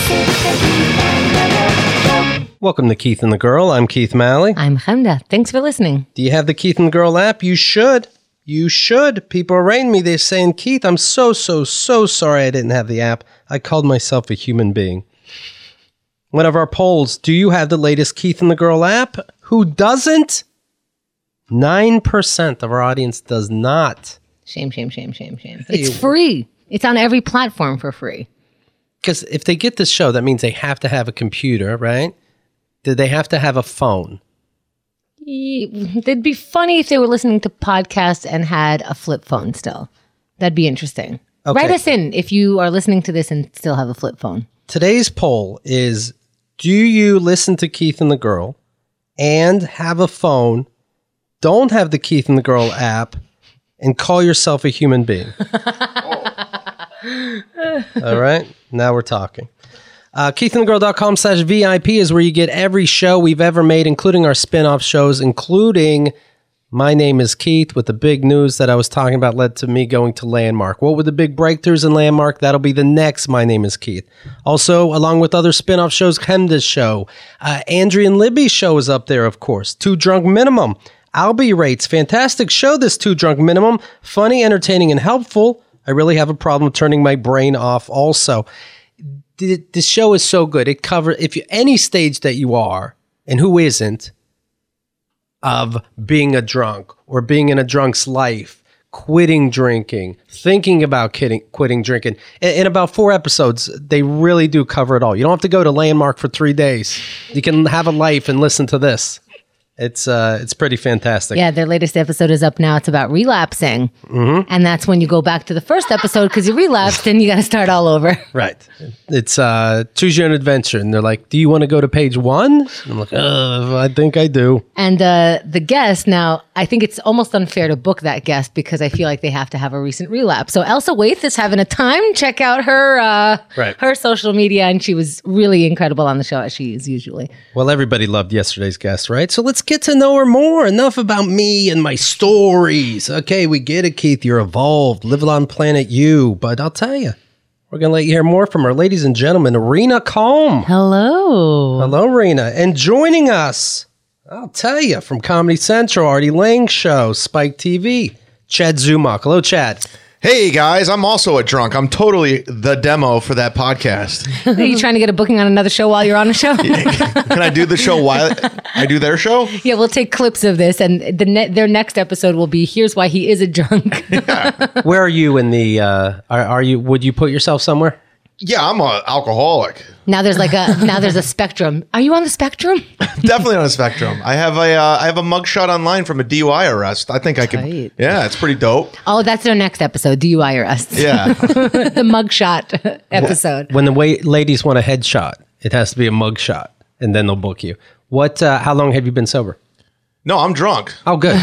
Welcome to Keith and the Girl. I'm Keith Malley. I'm Chemda. Thanks for listening. Do you have the Keith and the Girl app? You should. You should. People are writing me. They're saying, Keith, I'm so sorry I didn't have the app. I called myself a human being. One of our polls, do you have the latest Keith and the Girl app? Who doesn't? 9% of our audience does not. Shame. It's free. It's on every platform for free. Because if they get this show, that means they have to have a computer, right? Do they have to have a phone? It'd be funny if they were listening to podcasts and had a flip phone still. That'd be interesting. Okay. Write us in if you are listening to this and still have a flip phone. Today's poll is, do you listen to Keith and the Girl and have a phone, don't have the Keith and the Girl app, and call yourself a human being? All right, now we're talking. KeithandtheGirl.com/VIP is where you get every show we've ever made, including our spin-off shows, including My Name is Keith, with the big news that I was talking about led to me going to Landmark. What were the big breakthroughs in Landmark? That'll be the next My Name is Keith. Also, along with other spin-off shows, Chemda's show, Andrea and Libby's show is up there, of course. Two Drunk Minimum, Albie Rates, fantastic show, this Two Drunk Minimum, funny, entertaining, and helpful. I really have a problem turning my brain off also. The show is so good. It covers any stage that you are, and who isn't, of being a drunk or being in a drunk's life, quitting drinking, thinking about quitting drinking. In about 4 episodes, they really do cover it all. You don't have to go to Landmark for 3 days. You can have a life and listen to this. It's pretty fantastic. Yeah, their latest episode is up now. It's about relapsing. Mm-hmm. And that's when you go back to the first episode because you relapsed and you got to start all over. Right. It's choose your own adventure. And they're like, do you want to go to page 1? And I'm like, I think I do. And the guest, now, I think it's almost unfair to book that guest because I feel like they have to have a recent relapse. So Elsa Waith is having a time. Check out her her social media. And she was really incredible on the show, as she is usually. Well, everybody loved yesterday's guest, right? So let's get to know her more. Enough about me and my stories. Okay, we get it, Keith. You're evolved. Live on planet U. But I'll tell you, we're going to let you hear more from her. Ladies and gentlemen, Rena Calm. Hello. Hello, Rena. And joining us, I'll tell you, from Comedy Central, Artie Lang Show, Spike TV, Chad Zumock. Hello, Chad. Hey, guys. I'm also a drunk. I'm totally the demo for that podcast. Are you trying to get a booking on another show while you're on a show? Can I do the show while I do their show? Yeah, we'll take clips of this, and their next episode will be, here's why he is a drunk. Yeah. Where are you in the, would you put yourself somewhere? Yeah, I'm an alcoholic. Now there's a spectrum. Are you on the spectrum? Definitely on a spectrum. I have a mugshot online from a DUI arrest. I think I can. Yeah, it's pretty dope. Oh, that's their next episode, DUI arrests. Yeah. The mugshot episode. When the ladies want a headshot, it has to be a mugshot, and then they'll book you. How long have you been sober? No, I'm drunk. Oh, good.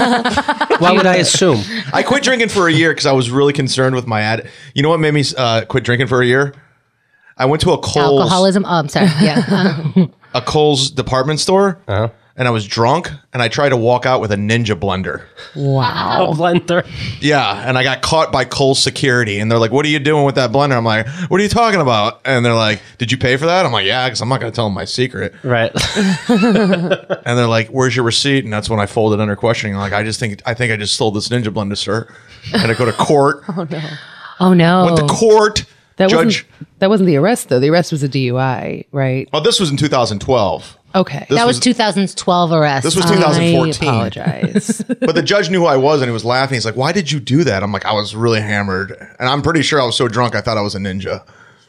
Why would I assume? I quit drinking for a year because I was really concerned with my You know what made me quit drinking for a year? I went to a Kohl's. Alcoholism? Oh, I'm sorry. Yeah. A Kohl's department store. Uh-huh. And I was drunk, and I tried to walk out with a Ninja blender. Wow. A blender. Yeah, and I got caught by Kohl's security, and they're like, what are you doing with that blender? I'm like, what are you talking about? And they're like, did you pay for that? I'm like, yeah, because I'm not going to tell them my secret. Right. And they're like, where's your receipt? And that's when I folded under questioning. I'm like, I think I just stole this Ninja blender, sir. And I go to court. Oh, no. Went to court. That wasn't the arrest, though. The arrest was a DUI, right? Oh, this was in 2012. Okay. That was 2012 arrest. This was 2014. I apologize. But the judge knew who I was, and he was laughing. He's like, why did you do that? I'm like, I was really hammered. And I'm pretty sure I was so drunk, I thought I was a ninja.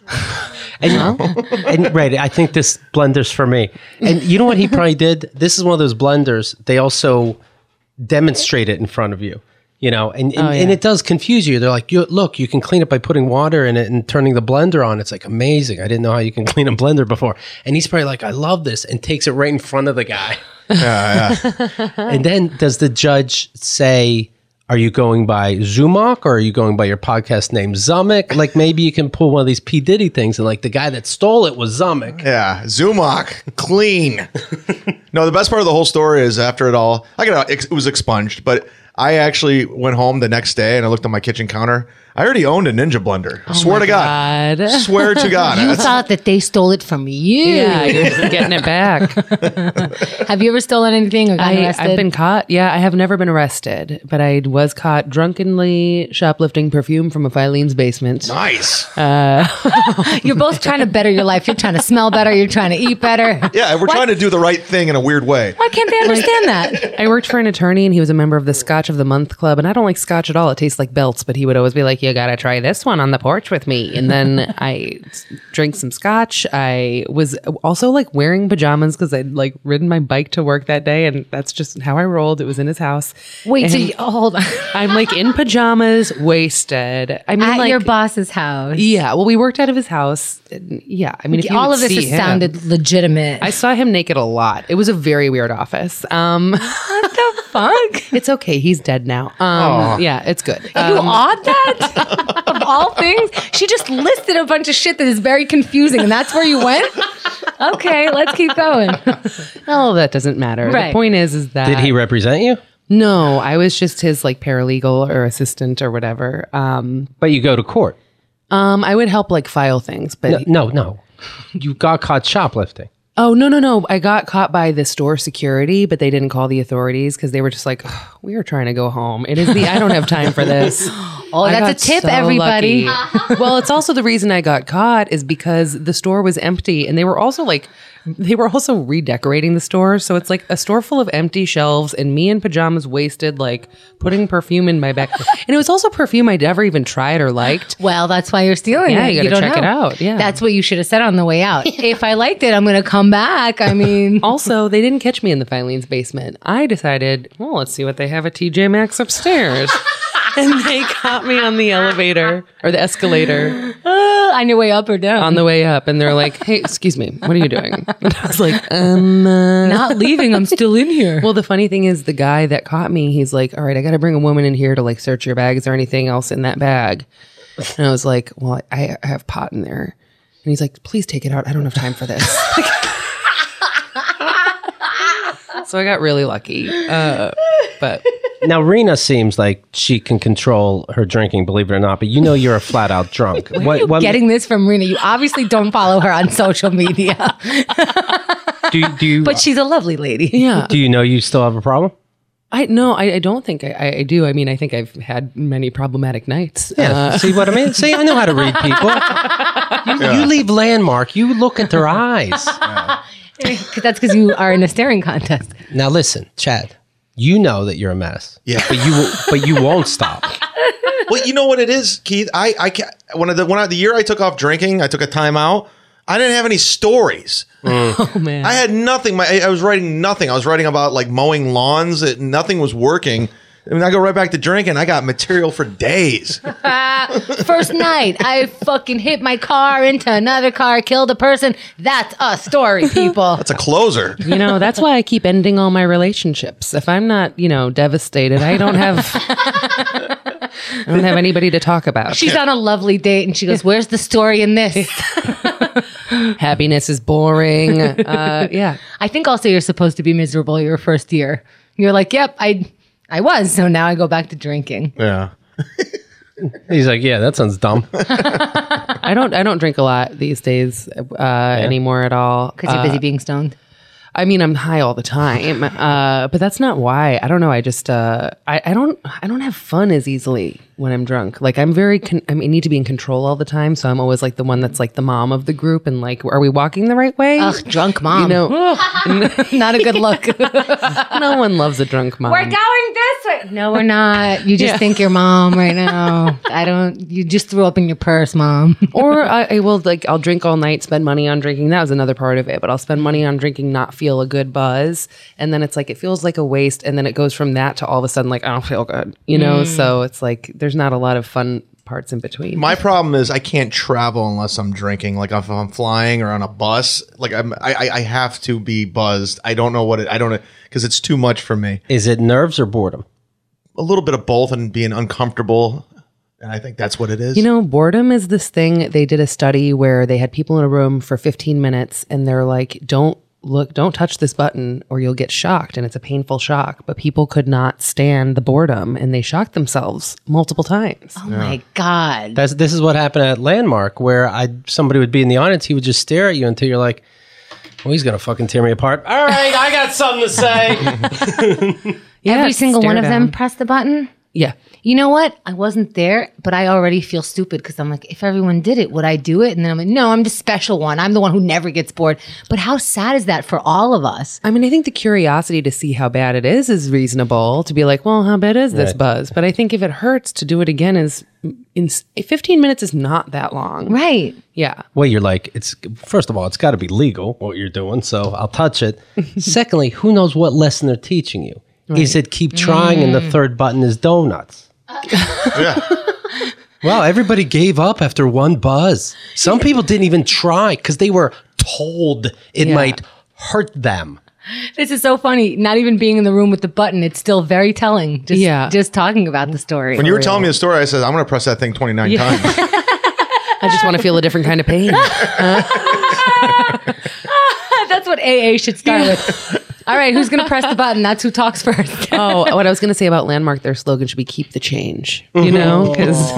And right, I think this blender's for me. And you know what he probably did? This is one of those blenders. They also demonstrate it in front of you. You know, and it does confuse you. They're like, look, you can clean it by putting water in it and turning the blender on. It's like amazing. I didn't know how you can clean a blender before. And he's probably like, I love this, and takes it right in front of the guy. Yeah. And then does the judge say, are you going by Zumock or are you going by your podcast name Zumock? Like maybe you can pull one of these P. Diddy things and like the guy that stole it was Zumock. Yeah, Zumock, clean. No, the best part of the whole story is after it all, it was expunged, but I actually went home the next day and I looked on my kitchen counter. I already owned a Ninja blender. Swear to God. Swear to God. You thought that they stole it from you. Yeah, you're getting it back. Have you ever stolen anything or gotten arrested? I've been caught. Yeah, I have never been arrested, but I was caught drunkenly shoplifting perfume from a Filene's basement. Nice. You're both trying to better your life. You're trying to smell better. You're trying to eat better. Yeah, we're trying to do the right thing in a weird way. Why can't they understand that? I worked for an attorney and he was a member of the Scotch of the Month Club. And I don't like Scotch at all. It tastes like belts, but he would always be like, you got to try this one on the porch with me. And then I drank some Scotch. I was also like wearing pajamas because I'd like ridden my bike to work that day. And that's just how I rolled. It was in his house. Wait, and hold on. I'm like in pajamas, wasted. I mean, At like, your boss's house. Yeah. Well, we worked out of his house. Yeah. I mean, if you all would of this see has him, sounded legitimate. I saw him naked a lot. It was a very weird office. What the fuck? It's okay. He's dead now. Yeah, it's good. You odd that? Of all things? She just listed a bunch of shit that is very confusing, and that's where you went? Okay, let's keep going. Oh, that doesn't matter. Right. The point is that Did he represent you? No, I was just his like paralegal or assistant or whatever. But you go to court. I would help like file things, but No. You got caught shoplifting. Oh, no. I got caught by the store security, but they didn't call the authorities because they were just like, we are trying to go home. I don't have time for this. Oh, I got that's a tip, so everybody. lucky. Well, it's also the reason I got caught is because the store was empty and they were also redecorating the store. So it's like a store full of empty shelves and me in pajamas wasted, like putting perfume in my bag. And it was also perfume I'd never even tried or liked. Well, that's why you're stealing Yeah, it. you gotta don't check it know. out. Yeah. That's what you should have said on the way out. If I liked it, I'm going to come back. I mean, Also, they didn't catch me in the Filene's basement. I decided, well, let's see what they have at TJ Maxx upstairs. And they caught me on the elevator or the escalator on your way up or down? on the way up. And they're like, hey, excuse me, what are you doing? And I was like, Not leaving. I'm still in here. Well, the funny thing is the guy that caught me, he's like, all right, I got to bring a woman in here to like search your bag. Is there anything else in that bag? And I was like, well, I have pot in there. And he's like, please take it out. I don't have time for this. So I got really lucky. But Now, Rena seems like she can control her drinking, believe it or not, but you know you're a flat out drunk. Where are you getting this from, Rena? You obviously don't follow her on social media. do you, But she's a lovely lady. yeah. do you know you still have a problem? I don't think I do. I mean, I think I've had many problematic nights. Yeah. See what I mean? See, I know how to read people. You leave landmark. You look at their eyes. That's because you are in a staring contest. Now listen, Chad. You know that you're a mess. Yeah. But you won't stop. Well, you know what it is, Keith? I can't, when the year I took off drinking, I took a time out. I didn't have any stories. Oh man. I had nothing. I was writing nothing. I was writing about like mowing lawns. Nothing was working. I mean, I go right back to drinking. I got material for days. First night, I fucking hit my car into another car, killed a person. That's a story, people. That's a closer. That's why I keep ending all my relationships. If I'm not, devastated, I don't have anybody to talk about. She's on a lovely date and she goes, where's the story in this? Happiness is boring. Yeah. I think also you're supposed to be miserable your first year. You're like, yep, I was. So now I go back to drinking. Yeah. He's like, yeah, that sounds dumb. I don't drink a lot these days anymore at all. Because you're busy being stoned. I mean, I'm high all the time, but that's not why. I don't know. I just I don't have fun as easily when I'm drunk. Like I'm I need to be in control all the time, so I'm always like the one that's like the mom of the group, and like, are we walking the right way? Ugh, drunk mom. Not a good look. No one loves a drunk mom. We're going this way. No, we're not. You just think you're mom right now. You just threw up in your purse, mom. Or I will I'll drink all night, spend money on drinking. That was another part of it, but I'll spend money on drinking, not feel a good buzz. And then it's like, it feels like a waste. And then it goes from that to all of a sudden, like, I don't feel good, So it's like, there's not a lot of fun parts in between. My problem is I can't travel unless I'm drinking. Like if I'm flying or on a bus, like I have to be buzzed. I don't know because it's too much for me. Is it nerves or boredom? A little bit of both and being uncomfortable. And I think that's what it is. Boredom is this thing. They did a study where they had people in a room for 15 minutes and they're like, don't look, don't touch this button or you'll get shocked, and it's a painful shock. But people could not stand the boredom, and they shocked themselves multiple times. Oh my God. This is what happened at Landmark, where somebody would be in the audience, he would just stare at you until you're like, well, he's gonna fucking tear me apart. All right, I got something to say. Every single one of them down. pressed the button? Yeah. You know what? I wasn't there, but I already feel stupid because I'm like, if everyone did it, would I do it? And then I'm like, no, I'm the special one. I'm the one who never gets bored. But how sad is that for all of us? I mean, I think the curiosity to see how bad it is reasonable, to be like, well, how bad is this buzz? But I think if it hurts, to do it again is 15 minutes is not that long. Right. Yeah. Well, you're like, first of all, it's got to be legal what you're doing, so I'll touch it. Secondly, who knows what lesson they're teaching you? Right. Is it keep trying and the third button is donuts? Yeah. Well, everybody gave up after one buzz. Some people didn't even try because they were told it might hurt them. This is so funny. Not even being in the room with the button, it's still very telling. Just talking about the story. When you were telling me the story, I said, I'm going to press that thing 29 times. I just want to feel a different kind of pain. That's what AA should start with. All right, who's going to press the button? That's who talks first. Oh, what I was going to say about Landmark, their slogan should be keep the change, you know? Because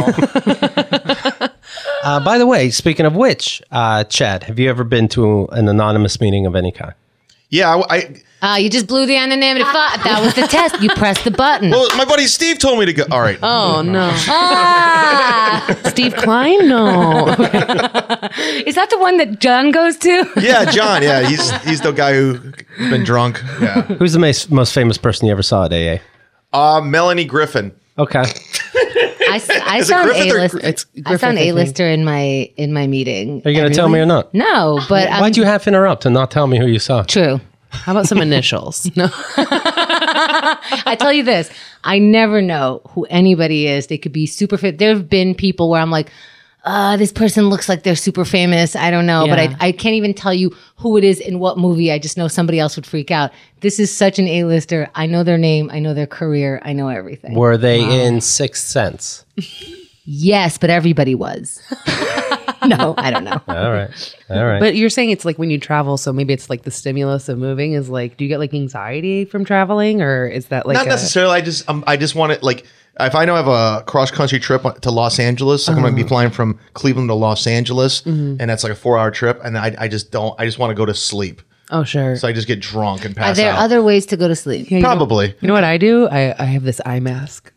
by the way, speaking of which, Chad, have you ever been to an anonymous meeting of any kind? Yeah, you just blew the anonymity. That was the test. You pressed the button. well, my buddy Steve told me to go. All right. oh no, Steve Klein, no. Is that the one that John goes to? Yeah, John. Yeah, he's the guy who's been drunk. Yeah. Who's the most famous person you ever saw at AA? Melanie Griffin. Okay. I saw an A-lister. It's I saw an A-lister in my meeting. Are you going to tell me or not? No, but Why'd you half interrupt and not tell me who you saw? True. How about some initials? No. I tell you this, I never know who anybody is. They could be super fit. There have been people where I'm like, this person looks like they're super famous. I don't know, but I can't even tell you who it is in what movie. I just know somebody else would freak out. This is such an A-lister. I know their name. I know their career. I know everything. Were they in Sixth Sense? Yes, but everybody was. No, I don't know. All right. But you're saying it's like when you travel, so maybe it's like the stimulus of moving is like, do you get like anxiety from traveling, or is that like not necessarily? I just want it like if I know I have a cross country trip to Los Angeles, like I'm going to be flying from Cleveland to Los Angeles, and that's like a 4-hour trip, and I just want to go to sleep. Oh, sure. So I just get drunk and pass out. Are there other ways to go to sleep? Yeah, Probably. You know what I do? I have this eye mask.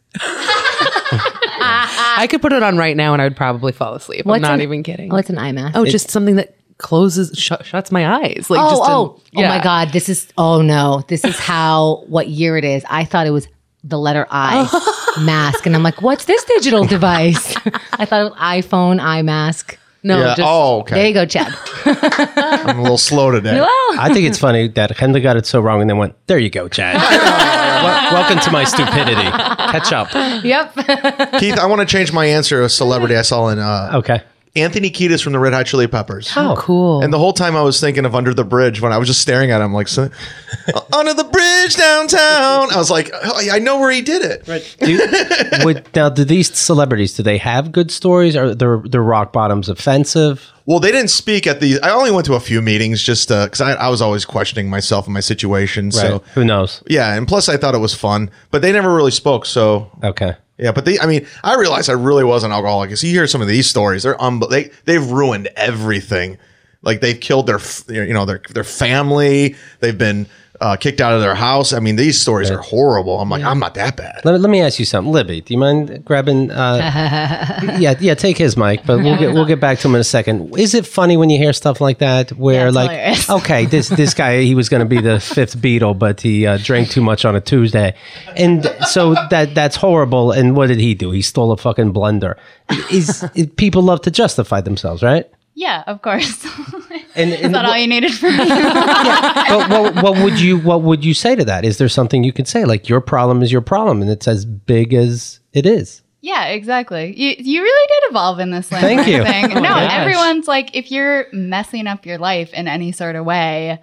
I could put it on right now and I would probably fall asleep. I'm not even kidding. What's an eye mask? Oh, just something that closes, shuts my eyes. Like oh my God. This is what year it is. I thought it was the letter I mask. And I'm like, what's this digital device? I thought it was iPhone, eye mask. No, Yeah. Okay. There you go, Chad. I'm a little slow today. I think it's funny that Henda got it so wrong and then went, there you go, Chad. Welcome to my stupidity. Catch up. Yep. Keith, I want to change my answer to a celebrity I saw in Okay. Anthony Kiedis from the Red Hot Chili Peppers. Oh, cool. And the whole time I was thinking of Under the Bridge when I was just staring at him like, under the bridge downtown. I was like, oh, I know where he did it. Right. Now, do these celebrities, do they have good stories? Are their rock bottoms offensive? Well, they didn't speak at the. I only went to a few meetings just because I was always questioning myself and my situation. Right. So Who knows? yeah, and plus I thought it was fun, but they never really spoke. So Okay. yeah, but I realized I really was an alcoholic. Because you hear some of these stories, they've ruined everything. Like they've killed their family. They've been kicked out of their house. I mean, these stories are horrible. I'm like, I'm not that bad. Let me ask you something, Libby. Do you mind grabbing? Yeah. Take his mic, but we'll get back to him in a second. Is it funny when you hear stuff like that, where it's like, hilarious. okay, this guy, he was going to be the fifth Beatle, but he drank too much on a Tuesday, and so that's horrible. And what did he do? He stole a fucking blender. People love to justify themselves, right? Yeah, of course. And Is that all you needed from me? But what would you say to that? Is there something you could say like your problem is your problem and it's as big as it is? Yeah, exactly. You really did evolve in this Thank you. thing. Oh my No, gosh. everyone's like, if you're messing up your life in any sort of way,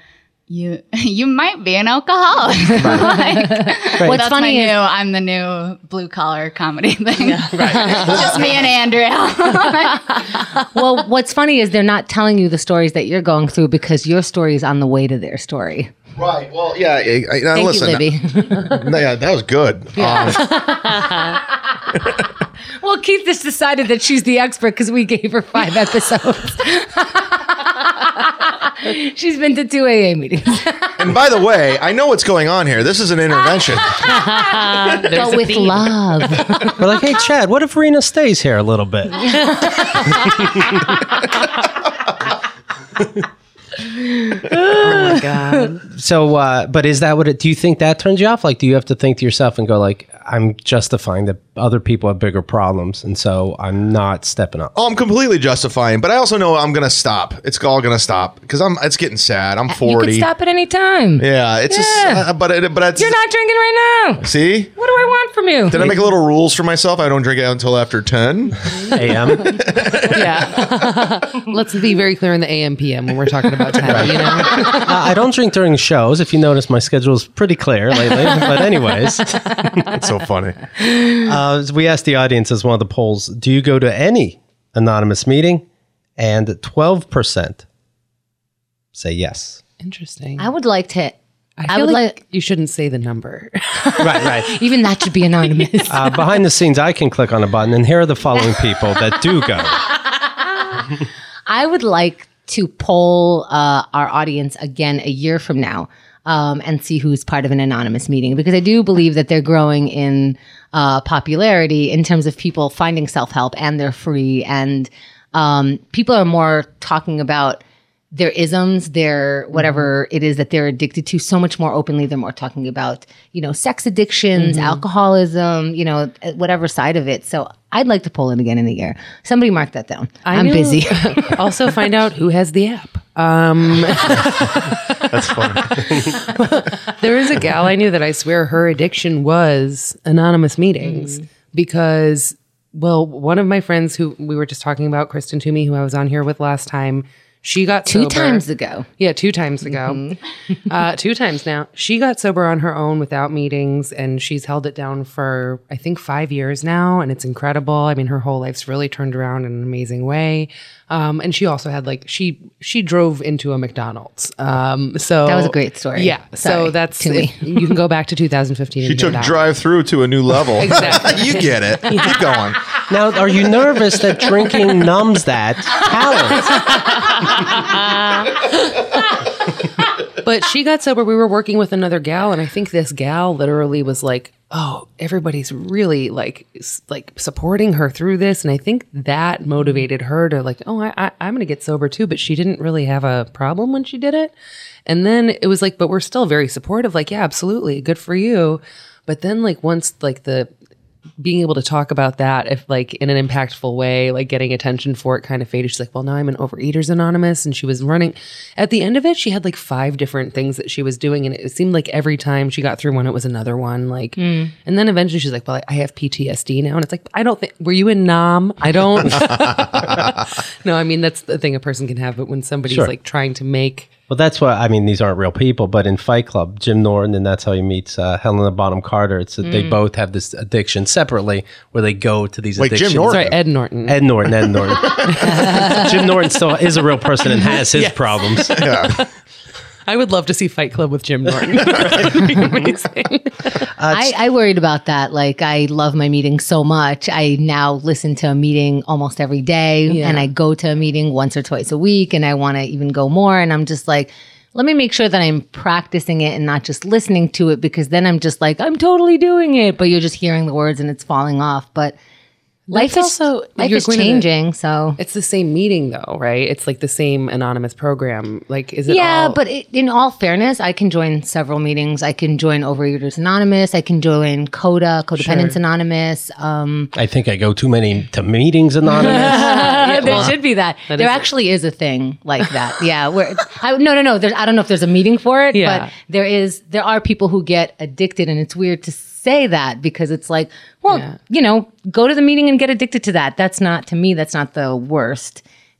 you might be an alcoholic. What's That's funny is I'm the new blue collar comedy thing. Just me and Andrea. well, what's funny is they're not telling you the stories that you're going through because your story is on the way to their story. Right. Well, yeah. Thank Listen, you, Libby. yeah, that was good. Well, Keith just decided that she's the expert because we gave her 5 episodes. She's been to 2 AA meetings. And by the way, I know what's going on here. This is an intervention. But with love. We're like, hey, Chad, what if Rena stays here a little bit? Oh my God. So, but is that what do you think that turns you off? Like, do you have to think to yourself and go like, I'm justifying that other people have bigger problems, and so I'm not stepping up? Oh, I'm completely justifying, but I also know I'm gonna stop. It's all gonna stop because it's getting sad. I'm 40. You can stop at any time. Yeah, it's just, but it's, You're not drinking right now. See, What do I want from you? did I make little rules for myself? I don't drink it until after 10 AM. Yeah. Let's be very clear in the AM PM when we're talking about time, you know? I don't drink during shows. If you notice, my schedule is pretty clear lately. But anyways, It's so funny. we asked the audience as one of the polls, do you go to any anonymous meeting? And 12% say yes. Interesting. I would like to. I feel like you shouldn't say the number. Right. Even that should be anonymous. Behind the scenes, I can click on a button, and here are the following people that do go. I would like to poll our audience again a year from now and see who's part of an anonymous meeting, because I do believe that they're growing in popularity in terms of people finding self-help, and they're free, and people are more talking about their isms, their whatever it is that they're addicted to so much more openly. They're more talking about, sex addictions, alcoholism, whatever side of it. So I'd like to poll it again in a year. Somebody mark that down. I'm busy. Also find out who has the app. That's funny. There is a gal I knew that I swear her addiction was anonymous meetings because, well, one of my friends who we were just talking about, Kristen Toomey, who I was on here with last time, she got sober. 2 times ago. Yeah, 2 times ago. 2 times now. She got sober on her own without meetings, and she's held it down for, I think, 5 years now, and it's incredible. I mean, her whole life's really turned around in an amazing way. And she also had she drove into a McDonald's. So that was a great story. Yeah. Sorry, so that's Toomey. you can go back to 2015. She took drive-through to a new level. Exactly. You get it. Keep going. Now, are you nervous that drinking numbs that talent? But she got sober. We were working with another gal, and I think this gal literally was like, "Oh, everybody's really like supporting her through this," and I think that motivated her to I'm going to get sober too. But she didn't really have a problem when she did it, and then it was like, but we're still very supportive. Like, yeah, absolutely, good for you. But then once the being able to talk about that, if in an impactful way, getting attention for it kind of faded. She's like, well, now I'm an Overeaters Anonymous. And she was running at the end of it. She had 5 different things that she was doing. And it seemed like every time she got through one, it was another one. And then eventually she's like, well, I have PTSD now. And it's like, I don't think, were you in NOM? I don't. No, I mean, that's the thing a person can have. But when somebody's trying to make. Well, that's what I mean. These aren't real people, but in Fight Club, Jim Norton, and that's how he meets Helena Bonham Carter. It's that they both have this addiction separately, where they go to these addictions. Jim Norton. Sorry, Ed Norton. Ed Norton. Jim Norton still is a real person and has his problems. Yeah. I would love to see Fight Club with Jim Norton. That would be amazing. I worried about that. I love my meetings so much. I now listen to a meeting almost every day, and I go to a meeting once or twice a week, and I want to even go more. And I'm just like, let me make sure that I'm practicing it and not just listening to it, because then I'm just like, I'm totally doing it, but you're just hearing the words and it's falling off. But life is changing. So it's the same meeting though, right? It's the same anonymous program. Is it? Yeah, but in all fairness, I can join several meetings. I can join Overeaters Anonymous. I can join CODA, Codependence Anonymous. I think I go too many to meetings anonymous. There should be that. There actually is a thing like that. Yeah. No. I don't know if there's a meeting for it, but there are people who get addicted, and it's weird to say that because it's like, well, go to the meeting and get addicted to that. That's not, to me, that's not the worst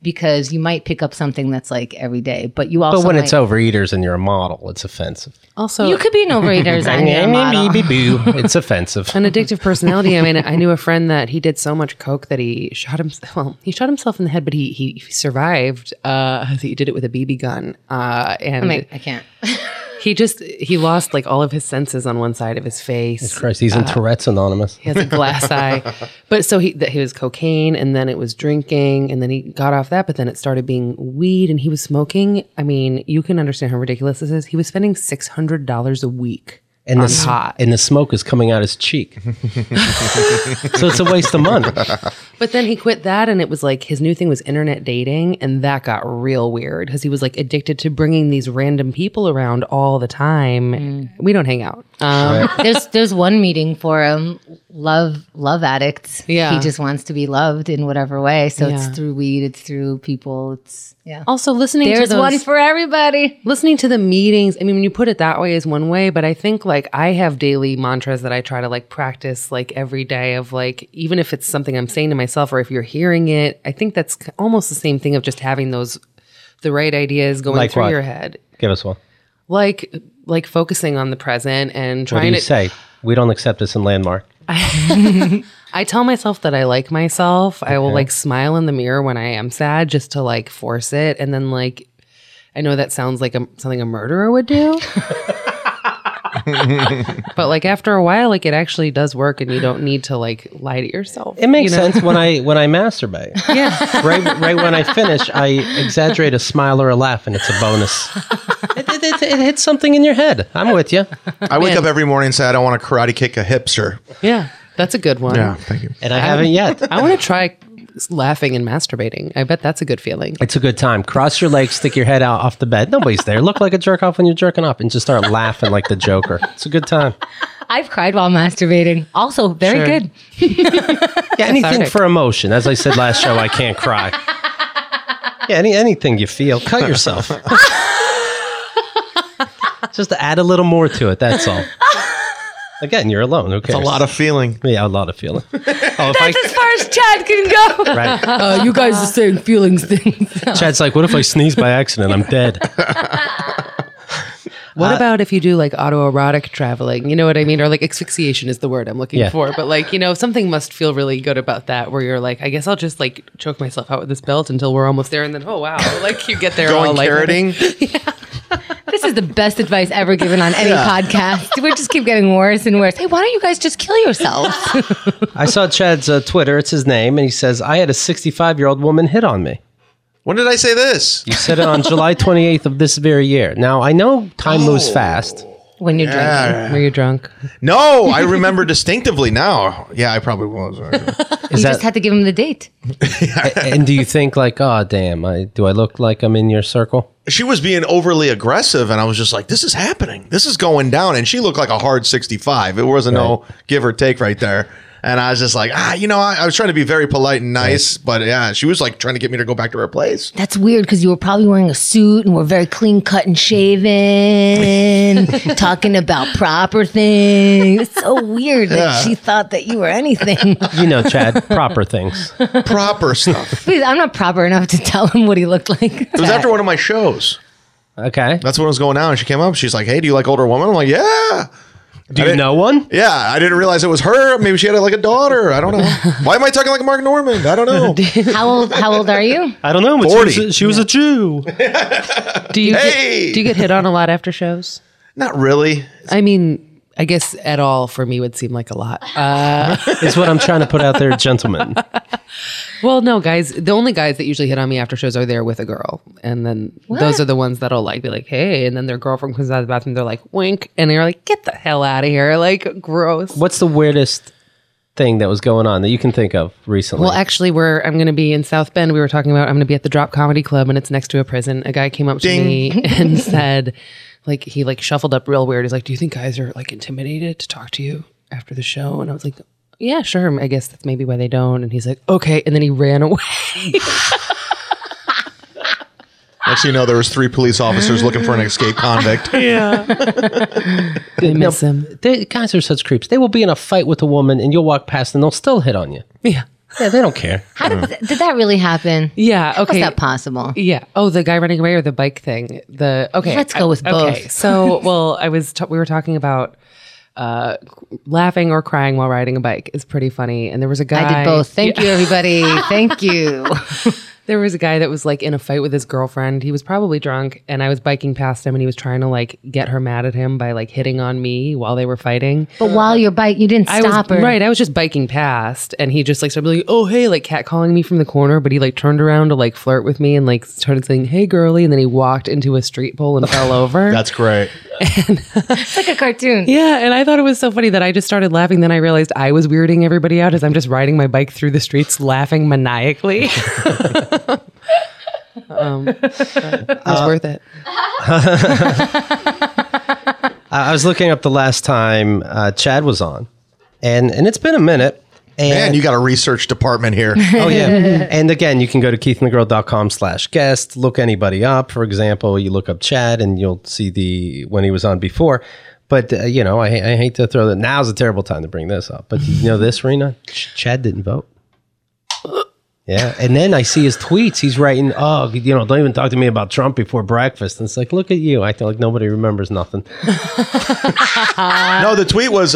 because you might pick up something that's like every day, but you also But when it's overeaters and you're a model, it's offensive. Also, you could be an overeater and you're a model. It's offensive. an addictive personality. I mean, I knew a friend that he did so much coke that he shot himself. Well, he shot himself in the head, but he survived. He did it with a BB gun. And I can't. he lost like all of his senses on one side of his face. Christ, he's in Tourette's Anonymous. He has a glass eye. But so he was cocaine, and then it was drinking, and then he got off that, but then it started being weed, and he was smoking. I mean, you can understand how ridiculous this is. He was spending $600 a week And on the, pot. and the smoke is coming out his cheek. So it's a waste of money. But then he quit that, and it was like his new thing was internet dating, and that got real weird because he was like addicted to bringing these random people around all the time. We don't hang out. There's one meeting for love addicts. Yeah. He just wants to be loved in whatever way. So Yeah. it's through weed, it's through people. Also, listening There's to those, one for everybody. listening to the meetings. I mean, when you put it that way is one way, but I think like I have daily mantras that I try to like practice like every day of like, even if it's something I'm saying to myself or if you're hearing it, I think that's almost the same thing of just having the right ideas going Like through what? your head. Give us one. Like focusing on the present and What do trying you to say? We don't accept this in Landmark. I tell myself that I like myself. I will like smile in the mirror when I am sad just to like force it. And then like, I know that sounds like something a murderer would do. But like after a while, like it actually does work and you don't need to like lie to yourself. It makes sense when I masturbate. Yeah. Right when I finish, I exaggerate a smile or a laugh, and it's a bonus. It hits something in your head. I'm with you. I wake up every morning and say, I don't want to karate kick a hipster. Yeah. That's a good one. Yeah, thank you. And I haven't yet. I want to try laughing and masturbating. I bet that's a good feeling. It's a good time. Cross your legs, stick your head out off the bed. Nobody's there. Look like a jerk off when you're jerking off and just start laughing like the Joker. It's a good time. I've cried while masturbating. Also, very Sure. good. Yeah, anything Cathartic. for emotion. As I said last show, I can't cry. Yeah, anything you feel. Cut yourself. Just to add a little more to it. That's all. Again, you're alone. Who cares? It's a lot of feeling. Yeah, a lot of feeling. Oh, if That's as far as Chad can go. right. You guys are saying feelings things. Chad's like, what if I sneeze by accident? I'm dead. What about if you do like autoerotic traveling? You know what I mean? Or like asphyxiation is the word I'm looking Yeah. for. But like, something must feel really good about that where you're like, I guess I'll just like choke myself out with this belt until we're almost there. And then, oh, wow. Like you get there all Going like carroting. This is the best advice ever given on any podcast. We just keep getting worse and worse. Hey, why don't you guys just kill yourselves? I saw Chad's Twitter. It's his name. And he says, I had a 65-year-old woman hit on me. When did I say this? You said it on July 28th of this very year. Now, I know time moves fast. When you're drinking. Were you drunk? No, I remember distinctively now. Yeah, I probably was. You just had to give him the date. And do you think like, oh, damn, do I look like I'm in your circle? She was being overly aggressive, and I was just like, this is happening. This is going down. And she looked like a hard 65. It wasn't no give or take right there. And I was just like, I was trying to be very polite and nice, but yeah, she was like trying to get me to go back to her place. That's weird because you were probably wearing a suit and were very clean cut and shaven, talking about proper things. It's so weird that she thought that you were anything. You know, Chad, proper things. Proper stuff. Please, I'm not proper enough to tell him what he looked like. It was after one of my shows. Okay. That's when it was going down. And she came up. She's like, hey, do you like older women? I'm like, yeah. Do you know one? Yeah, I didn't realize it was her. Maybe she had like a daughter. I don't know. Why am I talking like Mark Norman? I don't know. How old are you? I don't know. But 40. She was a Jew. Do you Hey! get hit on a lot after shows? Not really. I mean, I guess at all for me would seem like a lot. Is what I'm trying to put out there, gentlemen. Well, no, guys. The only guys that usually hit on me after shows are there with a girl, and then those are the ones that'll like be like, "Hey," and then their girlfriend comes out of the bathroom. They're like, "Wink," and they're like, "Get the hell out of here!" Like, gross. What's the weirdest thing that was going on that you can think of recently? Well, actually, I'm going to be in South Bend. We were talking about I'm going to be at the Drop Comedy Club, and it's next to a prison. A guy came up to me and said, like, he like shuffled up real weird. He's like, "Do you think guys are like intimidated to talk to you after the show?" And I was like, yeah, sure. I guess that's maybe why they don't. And he's like, okay. And then he ran away. Next thing you know, there was 3 police officers looking for an escaped convict. I miss him. Guys are such creeps. They will be in a fight with a woman and you'll walk past and they'll still hit on you. Yeah. Yeah, they don't care. How did that really happen? Yeah. How Okay. is that possible? Yeah. Oh, the guy running away or the bike thing? Okay. Let's go with both. Okay. So, well, we were talking about laughing or crying while riding a bike is pretty funny. And there was a guy. I did both. Thank you, everybody. Thank you. There was a guy that was like in a fight with his girlfriend. He was probably drunk, and I was biking past him, and he was trying to like get her mad at him by like hitting on me while they were fighting. But while you're biking, you didn't stop her. Right. I was just biking past, and he just like started like, "Oh hey," like catcalling me from the corner. But he like turned around to like flirt with me and like started saying, "Hey girly," and then he walked into a street pole and fell over. That's great. It's like a cartoon. Yeah, and I thought it was so funny that I just started laughing. Then I realized I was weirding everybody out as I'm just riding my bike through the streets laughing maniacally. It was worth it. I was looking up the last time Chad was on, and it's been a minute. And Man, you got a research department here. Oh yeah. And again, you can go to keithandthegirl.com/guest, look anybody up. For example, you look up Chad and you'll see when he was on before. But I hate to throw that. Now's a terrible time to bring this up. But you know this, Rena? Chad didn't vote. Yeah. And then I see his tweets. He's writing, don't even talk to me about Trump before breakfast. And it's like, look at you. I feel like nobody remembers nothing. No, the tweet was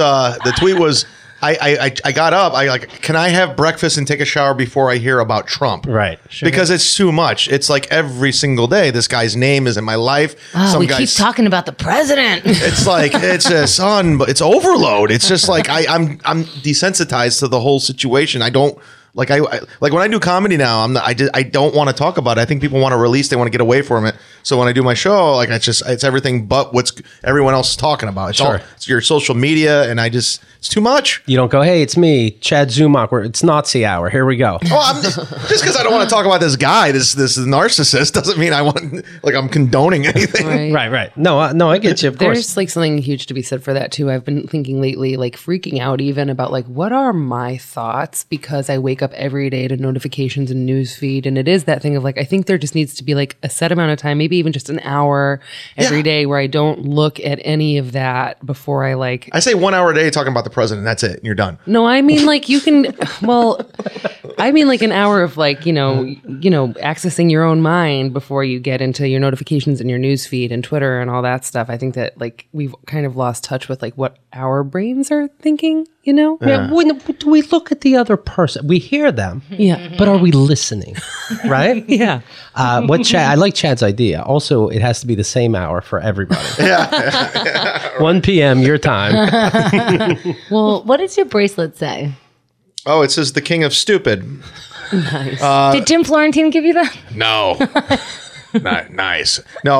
I got up. I like, can I have breakfast and take a shower before I hear about Trump? Right. Sure. Because it's too much. It's like every single day, this guy's name is in my life. Oh, we keep talking about the president. It's like it's it's overload. It's just like I'm desensitized to the whole situation. I don't. Like I when I do comedy now, I don't want to talk about it. I think people want to release, they want to get away from it. So when I do my show, like it's everything but what's everyone else is talking about. It's Sure. it's your social media, and it's too much. You don't go, hey, it's me, Chad Zumach. It's Nazi hour. Here we go. Oh, I'm just because I don't want to talk about this guy, this narcissist, doesn't mean I'm condoning anything. Right. No, I get you. Of course. There's like something huge to be said for that too. I've been thinking lately, like freaking out even about like what are my thoughts, because I wake up every day to notifications and news feed, and it is that thing of like I think there just needs to be like a set amount of time, maybe even just an hour every day where I don't look at any of that before I like. I say 1 hour a day talking about the president. That's it. And you're done. No, I mean like you can. Well, I mean like an hour of like accessing your own mind before you get into your notifications and your news feed and Twitter and all that stuff. I think that like we've kind of lost touch with like what our brains are thinking. Yeah, when we look at the other person, we hear them. Yeah, but are we listening? Right? Yeah. I like Chad's idea. Also, it has to be the same hour for everybody. 1 p.m. your time. Well, what does your bracelet say? Oh, it says the king of stupid. Nice. Did Jim Florentine give you that? No. Nice. No,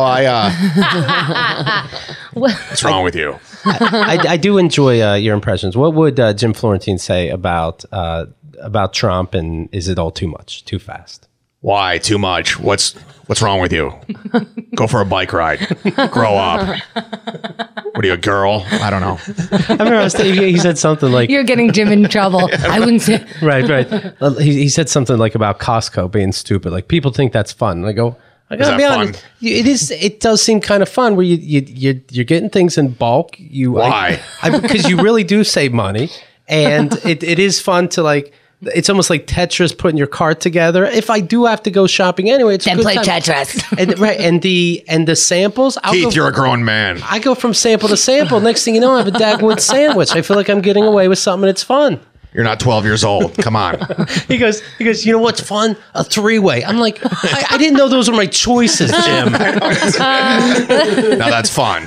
what's wrong with you? I do enjoy your impressions. What would Jim Florentine say about Trump, and is it all too much, too fast? Why too much? What's wrong with you? Go for a bike ride. Grow up. What are you, a girl? I don't know. I remember he said something like, "You're getting Jim in trouble." I wouldn't say. Right. He said something like about Costco being stupid. Like people think that's fun. And I go, I gotta be honest. It is. It does seem kind of fun where you're getting things in bulk. Why? Because you really do save money, and it is fun to like. It's almost like Tetris putting your cart together. If I do have to go shopping anyway, it's Then a good play time. Tetris. and the samples. Keith, you're a grown man. I go from sample to sample. Next thing you know, I have a Dagwood sandwich. I feel like I'm getting away with something. It's fun. You're not 12 years old. Come on. He goes, you know what's fun? A three-way. I'm like, I didn't know those were my choices, Jim. Now that's fun.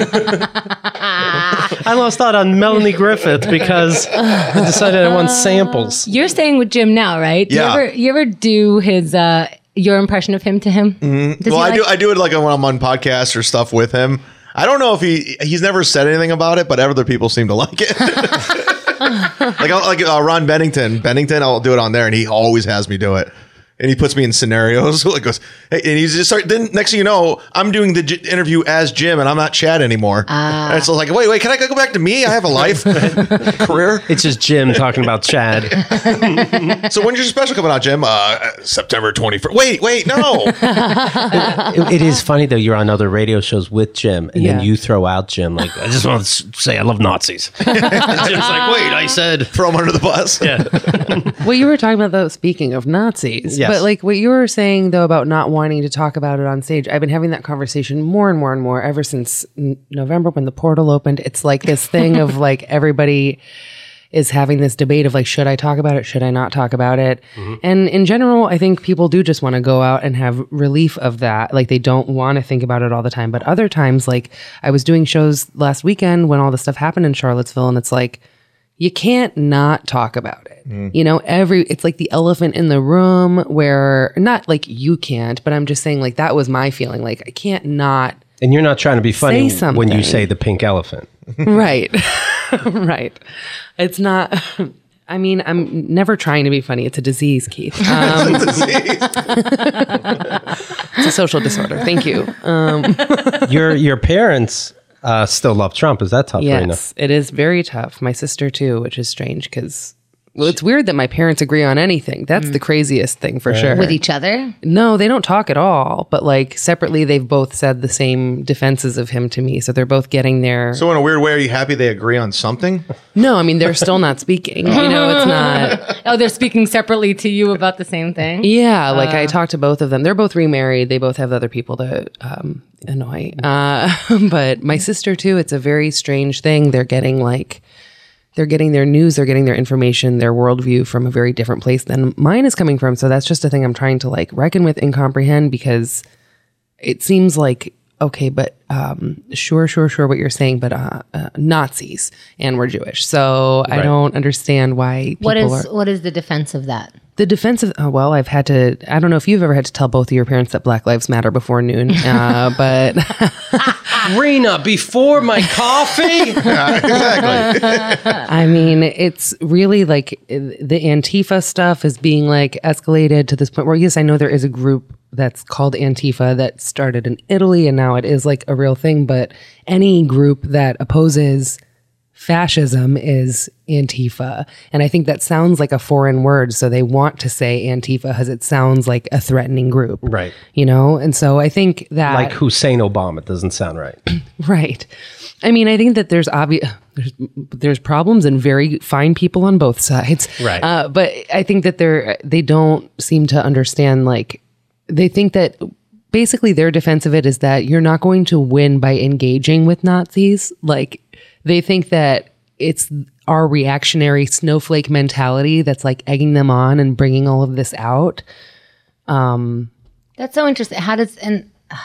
I lost out on Melanie Griffith because I decided I want samples. You're staying with Jim now, right? Yeah. You ever do his your impression of him to him? Mm-hmm. Well, I do it like when I'm on podcasts or stuff with him. I don't know if he's never said anything about it, but other people seem to like it. like Ron Bennington, I'll do it on there, and he always has me do it. And he puts me in scenarios. Like goes, hey, and he's just then next thing you know, I'm doing the interview as Jim, and I'm not Chad anymore. And so like, wait, can I go back to me? I have a life, career. It's just Jim talking about Chad. So when's your special coming out, Jim? September 21st. Wait, no. It is funny though. You're on other radio shows with Jim, and then you throw out Jim. Like, I just want to say I love Nazis. And Jim's like, wait, I said throw him under the bus. Yeah. Well, you were talking about though. Speaking of Nazis. Yes. But like what you were saying though about not wanting to talk about it on stage, I've been having that conversation more and more and more ever since November when the portal opened. It's like this thing of like everybody is having this debate of like, should I talk about it? Should I not talk about it? Mm-hmm. And in general, I think people do just want to go out and have relief of that. Like they don't want to think about it all the time. But other times, like I was doing shows last weekend when all this stuff happened in Charlottesville, and it's like, you can't not talk about it. You know, it's like the elephant in the room where not like you can't, but I'm just saying like that was my feeling. Like I can't not. And you're not trying to be funny when you say the pink elephant. Right. Right. It's not. I mean, I'm never trying to be funny. It's a disease, Keith. It's a social disorder. Thank you. Your parents still love Trump. Is that tough, Rena? Yes, it is very tough. My sister too, which is strange because, well, it's weird that my parents agree on anything. That's the craziest thing for sure. With each other? No, they don't talk at all. But like separately, they've both said the same defenses of him to me. So they're both getting their. So in a weird way, are you happy they agree on something? No, I mean, they're still not speaking. You know, it's not. Oh, they're speaking separately to you about the same thing? Yeah, like I talked to both of them. They're both remarried. They both have other people to annoy. But my sister too, it's a very strange thing. They're getting their news, they're getting their information, their worldview from a very different place than mine is coming from. So that's just a thing I'm trying to like reckon with and comprehend, because it seems like, okay, but sure what you're saying, but Nazis and we're Jewish. So I don't understand why people what is the defense of that? The defense of, well, I don't know if you've ever had to tell both of your parents that Black Lives Matter before noon, but. Rena, before my coffee? Exactly. I mean, it's really like the Antifa stuff is being like escalated to this point where, yes, I know there is a group that's called Antifa that started in Italy and now it is like a real thing, but any group that opposes fascism is Antifa. And I think that sounds like a foreign word. So they want to say Antifa because it sounds like a threatening group. Right. You know? And so I think that. Like Hussein Obama doesn't sound right. Right. I mean, I think that there's problems and very fine people on both sides. Right. But I think that they don't seem to understand, like, they think that basically their defense of it is that you're not going to win by engaging with Nazis. Like, they think that it's our reactionary snowflake mentality that's like egging them on and bringing all of this out. That's so interesting. That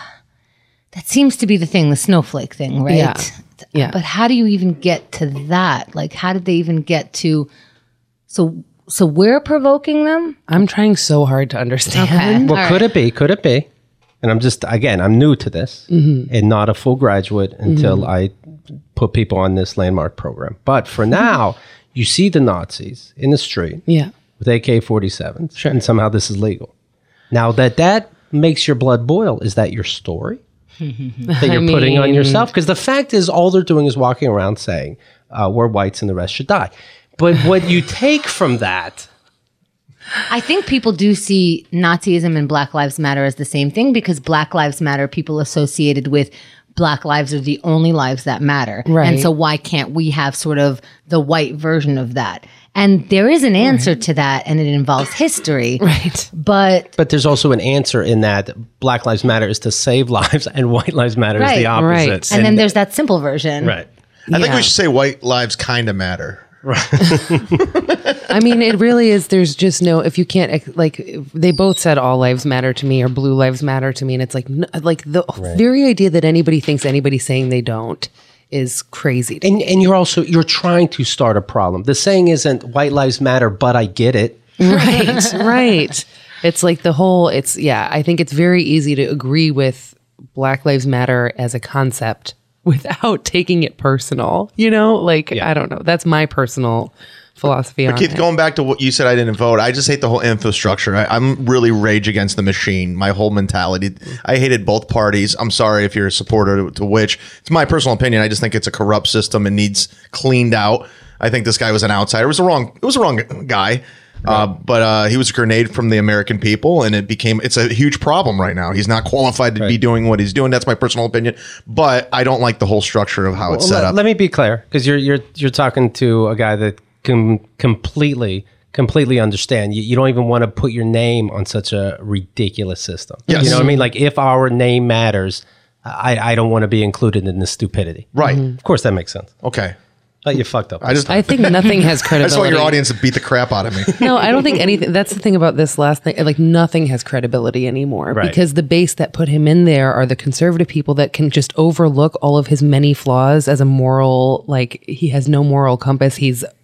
seems to be the thing, the snowflake thing, right? Yeah. But how do you even get to that? Like, how did they even get to? So we're provoking them? I'm trying so hard to understand. Okay. Well, could it be? And I'm new to this and not a full graduate until I put people on this landmark program. But for now, you see the Nazis in the street with AK-47s, sure, and somehow this is legal. Now that makes your blood boil. Is that your story that you're putting on yourself? Because the fact is, all they're doing is walking around saying, we're whites and the rest should die. But what you take from that... I think people do see Nazism and Black Lives Matter as the same thing, because Black Lives Matter, people associated with Black lives are the only lives that matter. Right. And so why can't we have sort of the white version of that? And there is an answer to that, and it involves history. Right. But there's also an answer in that Black Lives Matter is to save lives and White Lives Matter is the opposite. Right. And then there's that simple version. Right. I think we should say white lives kind of matter. I mean, it really is. There's just no, if you can't, like, they both said all lives matter to me or blue lives matter to me. And it's like the very idea that anybody thinks anybody's saying they don't is crazy. And you're trying to start a problem. The saying isn't white lives matter, but I get it. Right. Right. It's like I think it's very easy to agree with Black Lives Matter as a concept without taking it personal, you know? Like, I don't know. That's my personal philosophy on Keith, it. going back to what you said, I didn't vote. I just hate the whole infrastructure. I'm really rage against the machine. My whole mentality. I hated both parties. I'm sorry if you're a supporter to which. It's my personal opinion. I just think it's a corrupt system and needs cleaned out. I think this guy was an outsider. It was the wrong guy. But he was a grenade from the American people, and it's a huge problem right now. He's not qualified to be doing what he's doing. That's my personal opinion. But I don't like the whole structure of how it's set up. Let me be clear, because you're talking to a guy that can completely understand. You don't even want to put your name on such a ridiculous system. Yes. You know what I mean? Like, if our name matters, I don't want to be included in this stupidity. Right. Of course, that makes sense. Okay. But you fucked up. I think nothing has I credibility. just want your audience to beat the crap out of me. No, I don't think anything. That's the thing about this last thing. Like, nothing has credibility anymore because the base that put him in there are the conservative people that can just overlook all of his many flaws as a moral, like, he has no moral compass.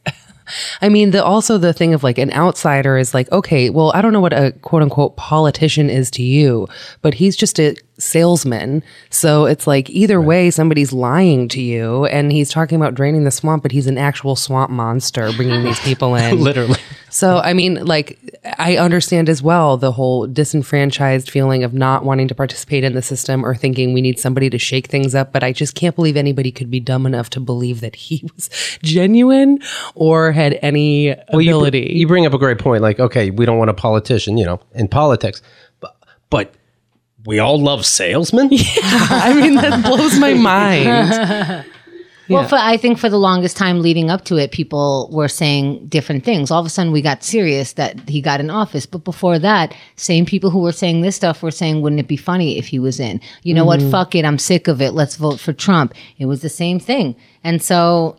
I mean, also the thing of like an outsider is like, okay, well, I don't know what a quote unquote politician is to you, but he's just a salesman. So it's like either way, somebody's lying to you, and he's talking about draining the swamp, but he's an actual swamp monster bringing these people in. Literally. So, I mean, like, I understand as well the whole disenfranchised feeling of not wanting to participate in the system or thinking we need somebody to shake things up. But I just can't believe anybody could be dumb enough to believe that he was genuine or had any ability. You bring up a great point. Like, okay, we don't want a politician, in politics, but we all love salesmen. Yeah, I mean, that blows my mind. Well, I think for the longest time leading up to it, people were saying different things. All of a sudden, we got serious that he got in office. But before that, same people who were saying this stuff were saying, wouldn't it be funny if he was in? You know what? Fuck it. I'm sick of it. Let's vote for Trump. It was the same thing. And so,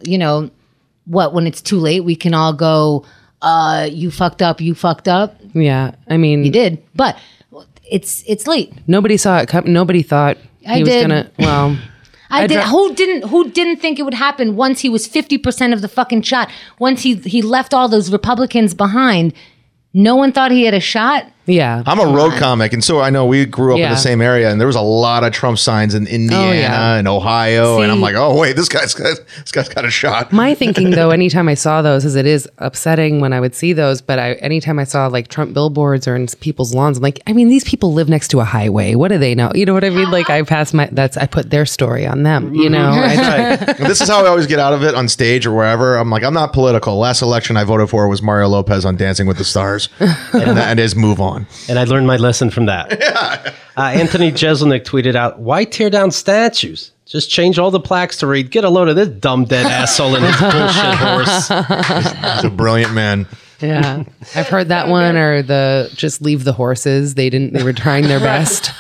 when it's too late, we can all go, you fucked up. Yeah, I mean, You did. But it's late. nobody saw it come. Nobody thought he was did. gonna. Well, I did. Who didn't think it would happen once he was 50% of the fucking shot? Once he left all those Republicans behind, no one thought he had a shot. yeah. I'm a road comic, and so I know we grew up in Yeah. the same area, and there was a lot of Trump signs in Indiana and Ohio, and I'm See- like, oh wait, this guy's got a shot. My thinking, though, anytime I saw those, is it is upsetting when I would see those. But anytime I saw like Trump billboards or in people's lawns, I'm like, I mean, these people live next to a highway. What do they know? You know what I mean? Like, I put their story on them. You know, And this is how I always get out of it on stage or wherever. I'm like, I'm not political. Last election I voted for was Mario Lopez on Dancing with the Stars, and just move on. And I learned my lesson from that. Anthony Jeselnik tweeted out, why tear down statues? Just change all the plaques to read, get a load of this dumb dead asshole and his bullshit horse. He's a brilliant man. yeah, I've heard that one, or just leave the horses. They were trying their best.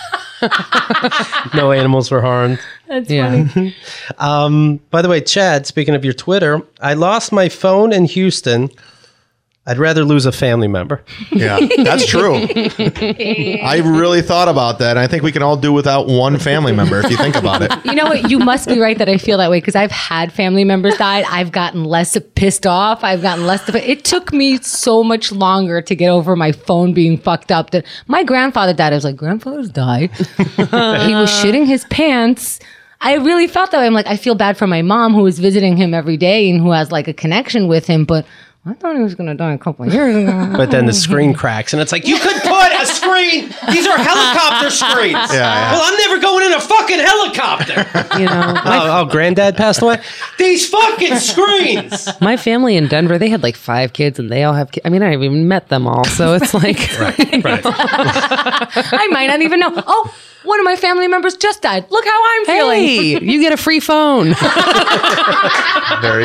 No animals were harmed. Yeah. By the way, Chad, speaking of your Twitter, I lost my phone in Houston. I'd rather lose a family member. Yeah, that's true. I really thought about that. And I think we can all do without one family member if you think about it. You know what? You must be right that I feel that way because I've had family members die. I've gotten less pissed off. I've gotten less. It took me so much longer to get over my phone being fucked up. That my grandfather died. I was like, grandfathers die. He was shitting his pants. I really felt that way. I'm like, I feel bad for my mom who is visiting him every day and who has like a connection with him, but I thought he was going to die a couple of years ago. But then the screen cracks, and it's like, you could put a screen. These are helicopter screens. Yeah. Well, I'm never going in a fucking helicopter. You know, Oh, granddad passed away? These fucking screens. my family in Denver, they had like 5 kids, and they all have kids. I mean, I haven't even met them all, so it's like, Right. I might not even know. Oh, one of my family members just died. Look how I'm feeling. hey, you get a free phone. There you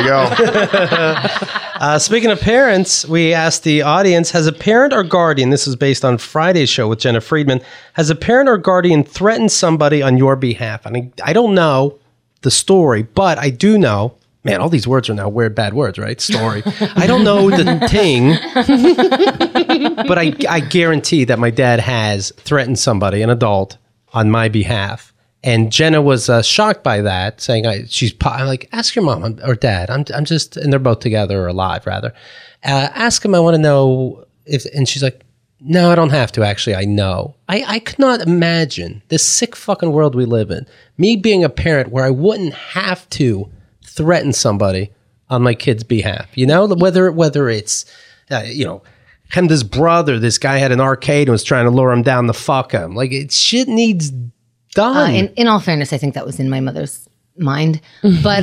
go. Speaking of parents, we asked the audience, has a parent or guardian, this is based on Friday's show with Jenna Friedman, has a parent or guardian threatened somebody on your behalf? And I don't know the story, but I do know, man, all these words are now weird, bad words, right? Story. I don't know the thing, but I guarantee that my dad has threatened somebody, an adult, on my behalf. And Jenna was shocked by that, saying, I'm like, ask your mom or dad. I'm just, and they're both together or alive, rather. Ask him, I want to know if, and she's like, no, I don't have to, actually, I know. I could not imagine this sick fucking world we live in. Me being a parent where I wouldn't have to threaten somebody on my kid's behalf. You know, whether it's, this brother, this guy had an arcade and was trying to lure him down to fuck him. Like, shit needs done. In all fairness, I think that was in my mother's mind, but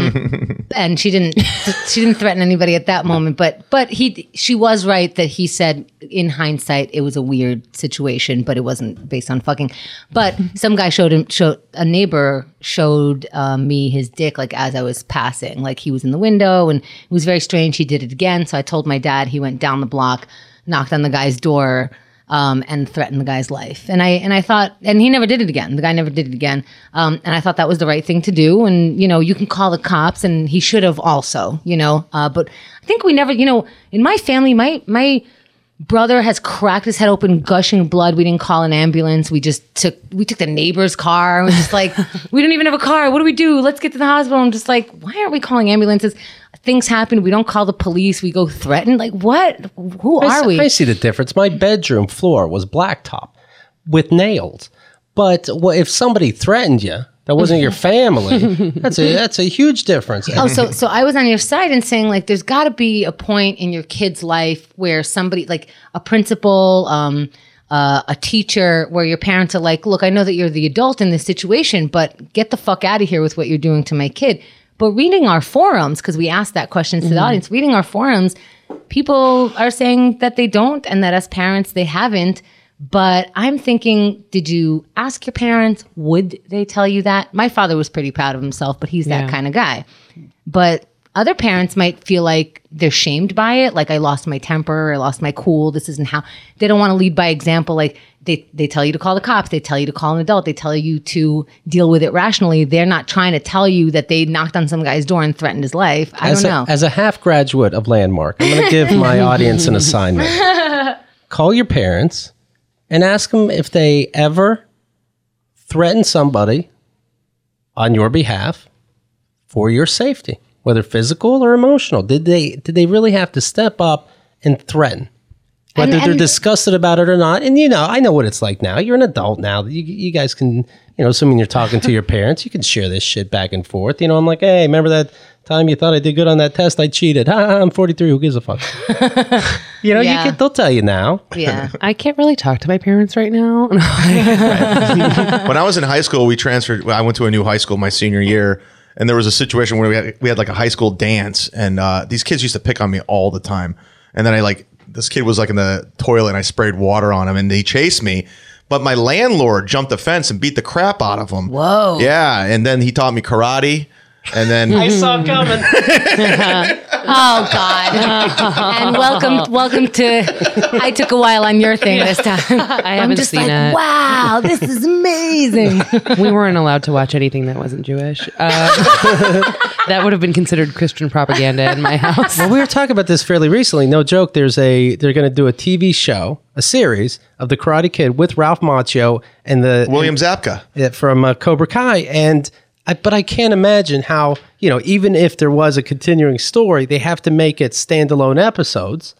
and she didn't threaten anybody at that moment, but she was right that he said in hindsight it was a weird situation, but it wasn't based on fucking. But some guy a neighbor showed me his dick, like, as I was passing, like he was in the window, and it was very strange. He did it again, so I told my dad. He went down the block, knocked on the guy's door, and threatened the guy's life. And I thought, and he never did it again. The guy never did it again. And I thought that was the right thing to do. And, you can call the cops, and he should have also, but I think we never, in my family, my brother has cracked his head open, gushing blood. We didn't call an ambulance. We took the neighbor's car. We just like, we didn't even have a car. What do we do? Let's get to the hospital. I'm just like, why aren't we calling ambulances? Things happen. We don't call the police. We go threaten. Like, what? Who are we? I see the difference. My bedroom floor was blacktop with nails. But if somebody threatened you, that wasn't your family. That's a huge difference. Oh, so I was on your side and saying, like, there's got to be a point in your kid's life where somebody, like a principal, a teacher, where your parents are like, look, I know that you're the adult in this situation, but get the fuck out of here with what you're doing to my kid. But reading our forums, because we asked that question to the audience, reading our forums, people are saying that they don't, and that as parents, they haven't. But I'm thinking, did you ask your parents? Would they tell you that? My father was pretty proud of himself, but he's that kind of guy. But other parents might feel like they're shamed by it. Like, I lost my temper, I lost my cool. This isn't how. They don't want to lead by example. Like, they tell you to call the cops. They tell you to call an adult. They tell you to deal with it rationally. They're not trying to tell you that they knocked on some guy's door and threatened his life. I don't know. As a half graduate of Landmark, I'm going to give my audience an assignment. Call your parents and ask them if they ever threatened somebody on your behalf for your safety, whether physical or emotional. Did they really have to step up and threaten? Whether they're disgusted about it or not. And, I know what it's like now. You're an adult now. You guys can, assuming you're talking to your parents, you can share this shit back and forth. I'm like, hey, remember that time you thought I did good on that test? I cheated. I'm 43. Who gives a fuck? They'll tell you now. Yeah. I can't really talk to my parents right now. When I was in high school, we transferred. I went to a new high school my senior year. And there was a situation where we had like a high school dance, and these kids used to pick on me all the time. And then this kid was like in the toilet, and I sprayed water on him, and they chased me. But my landlord jumped the fence and beat the crap out of him. Whoa. Yeah, and then he taught me karate. And then I saw it coming. Oh God! And welcome to. I took a while on your thing this time. I haven't seen it. Wow, this is amazing. We weren't allowed to watch anything that wasn't Jewish. That would have been considered Christian propaganda in my house. Well, we were talking about this fairly recently. No joke. They're going to do a TV show, a series of the Karate Kid with Ralph Macchio and William Zabka from Cobra Kai. But I can't imagine how, even if there was a continuing story, they have to make it standalone episodes.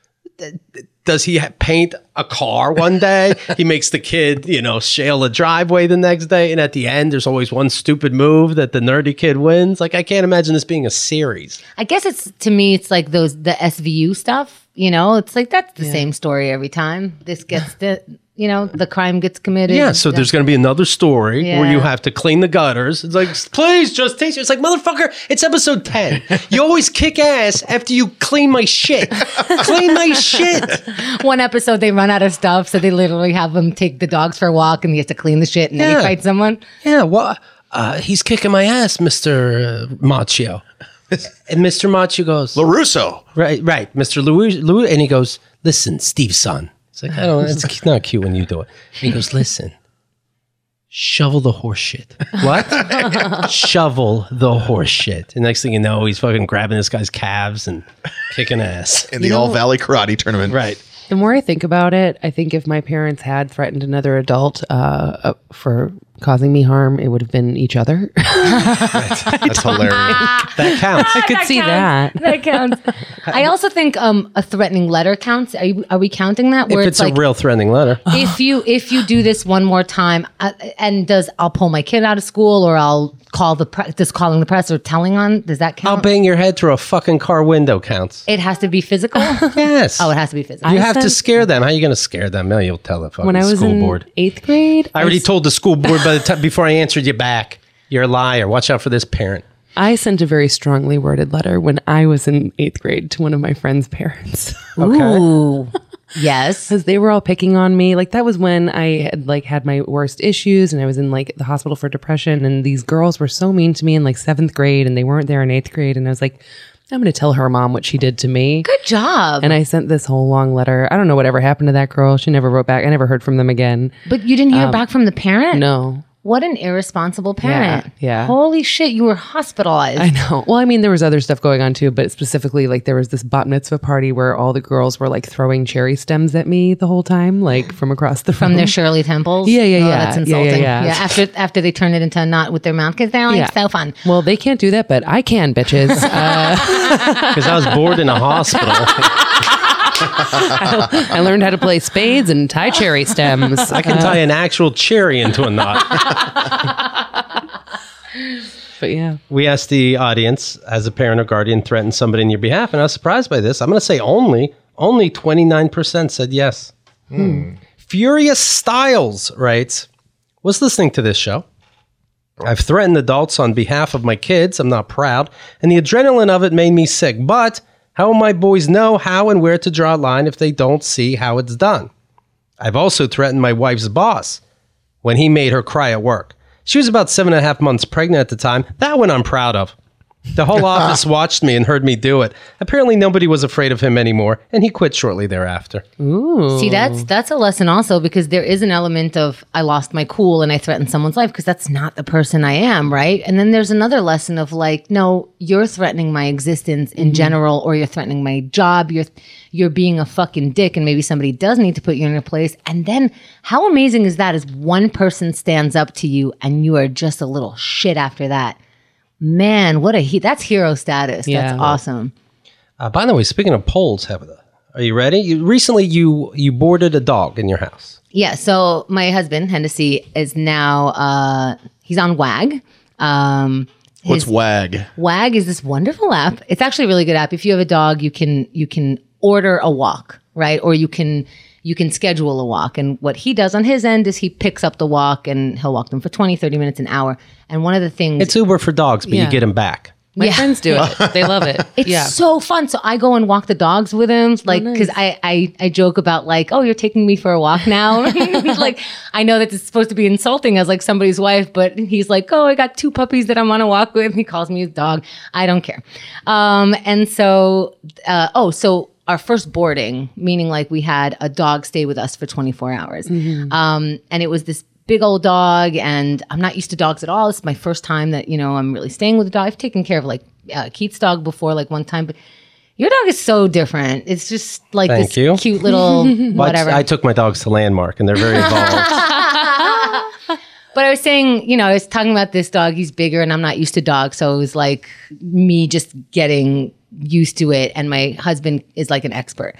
Does he paint a car one day? He makes the kid, shale a driveway the next day. And at the end, there's always one stupid move that the nerdy kid wins. Like, I can't imagine this being a series. I guess it's like the SVU stuff. It's like, that's the same story every time. This gets the crime gets committed. Yeah, so there's going to be another story where you have to clean the gutters. It's like, please, just taste it. It's like, motherfucker, it's episode 10. You always kick ass after you clean my shit. Clean my shit. One episode, they run out of stuff, so they literally have him take the dogs for a walk, and he has to clean the shit, and then he fights someone. Yeah, well, he's kicking my ass, Mr. Macchio. And Mr. Macchio goes, LaRusso. Right, Mr. Louis, and he goes, listen, Steve's son. It's like, it's not cute when you do it. And he goes, listen, shovel the horse shit. What? Shovel the horse shit. And next thing you know, he's fucking grabbing this guy's calves and kicking ass. In the All Valley Karate Tournament. Right. The more I think about it, I think if my parents had threatened another adult for causing me harm, it would have been each other. That's hilarious. That counts. I could see that. That counts. I also think a threatening letter counts. Are we counting that? If it's a real threatening letter. if you do this one more time, I'll pull my kid out of school, or I'll call calling the press or telling on. Does that count? I'll bang your head through a fucking car window counts. It has to be physical. Yes. Oh, it has to be physical. You have to scare them. How are you going to scare them? No, you'll tell the fucking When I was school in board. 8th grade, I already told the school board by the time before I answered you back. You're a liar. Watch out for this parent. I sent a very strongly worded letter when I was in 8th grade to one of my friend's parents. Ooh. Yes. Because they were all picking on me. Like, that was when I had my worst issues, and I was in the hospital for depression, and these girls were so mean to me in 7th grade, and they weren't there in 8th grade. And I was like, I'm going to tell her mom what she did to me. Good job. And I sent this whole long letter. I don't know whatever happened to that girl. She never wrote back. I never heard from them again. But you didn't hear back from the parent? No. What an irresponsible parent. Yeah. Holy shit, you were hospitalized. I know. Well, I mean, there was other stuff going on too, but specifically, there was this bat mitzvah party where all the girls were throwing cherry stems at me the whole time, from across the room. From their Shirley Temples? Yeah. Oh, that's insulting. Yeah. After they turn it into a knot with their mouth, because they're so fun. Well, they can't do that, but I can, bitches. Because I was bored in a hospital. I learned how to play spades and tie cherry stems. I can tie an actual cherry into a knot. But yeah. We asked the audience, as a parent or guardian threatened somebody on your behalf, and I was surprised by this. I'm going to say only 29% said yes. Furious Styles writes, was listening to this show. I've threatened adults on behalf of my kids. I'm not proud. And the adrenaline of it made me sick. But how will my boys know how and where to draw a line if they don't see how it's done? I've also threatened my wife's boss when he made her cry at work. She was about 7.5 months pregnant at the time. That one I'm proud of. The whole office watched me and heard me do it. Apparently nobody was afraid of him anymore, and he quit shortly thereafter. Ooh. See, that's a lesson also, because there is an element of I lost my cool and I threatened someone's life, because that's not the person I am, right? And then there's another lesson of no, you're threatening my existence in general, or you're threatening my job. You're being a fucking dick, and maybe somebody does need to put you in your place. And then how amazing is that? Is one person stands up to you and you are just a little shit after that. Man, that's hero status. Yeah. That's awesome. By the way, speaking of polls, Heather, are you ready? Recently, you boarded a dog in your house. Yeah, so my husband, Hennessy, is now, he's on WAG. What's WAG? WAG is this wonderful app. It's actually a really good app. If you have a dog, you can order a walk, right? Or you can schedule a walk. And what he does on his end is he picks up the walk and he'll walk them for 20, 30 minutes, an hour. And one of the things... It's Uber for dogs, but you get them back. My friends do it. They love it. It's so fun. So I go and walk the dogs with him, because I joke about oh, you're taking me for a walk now. I know that it's supposed to be insulting as somebody's wife, but he's oh, I got 2 puppies that I'm on a walk with. He calls me his dog. I don't care. And so, so our first boarding, meaning we had a dog stay with us for 24 hours. Mm-hmm. And it was this big old dog, and I'm not used to dogs at all. It's my first time that, I'm really staying with a dog. I've taken care of Keith's dog before, one time, but your dog is so different. It's just this cute little whatever. I took my dogs to Landmark, and they're very evolved. But I was saying, I was talking about this dog. He's bigger, and I'm not used to dogs. So it was me just getting used to it. And my husband is an expert.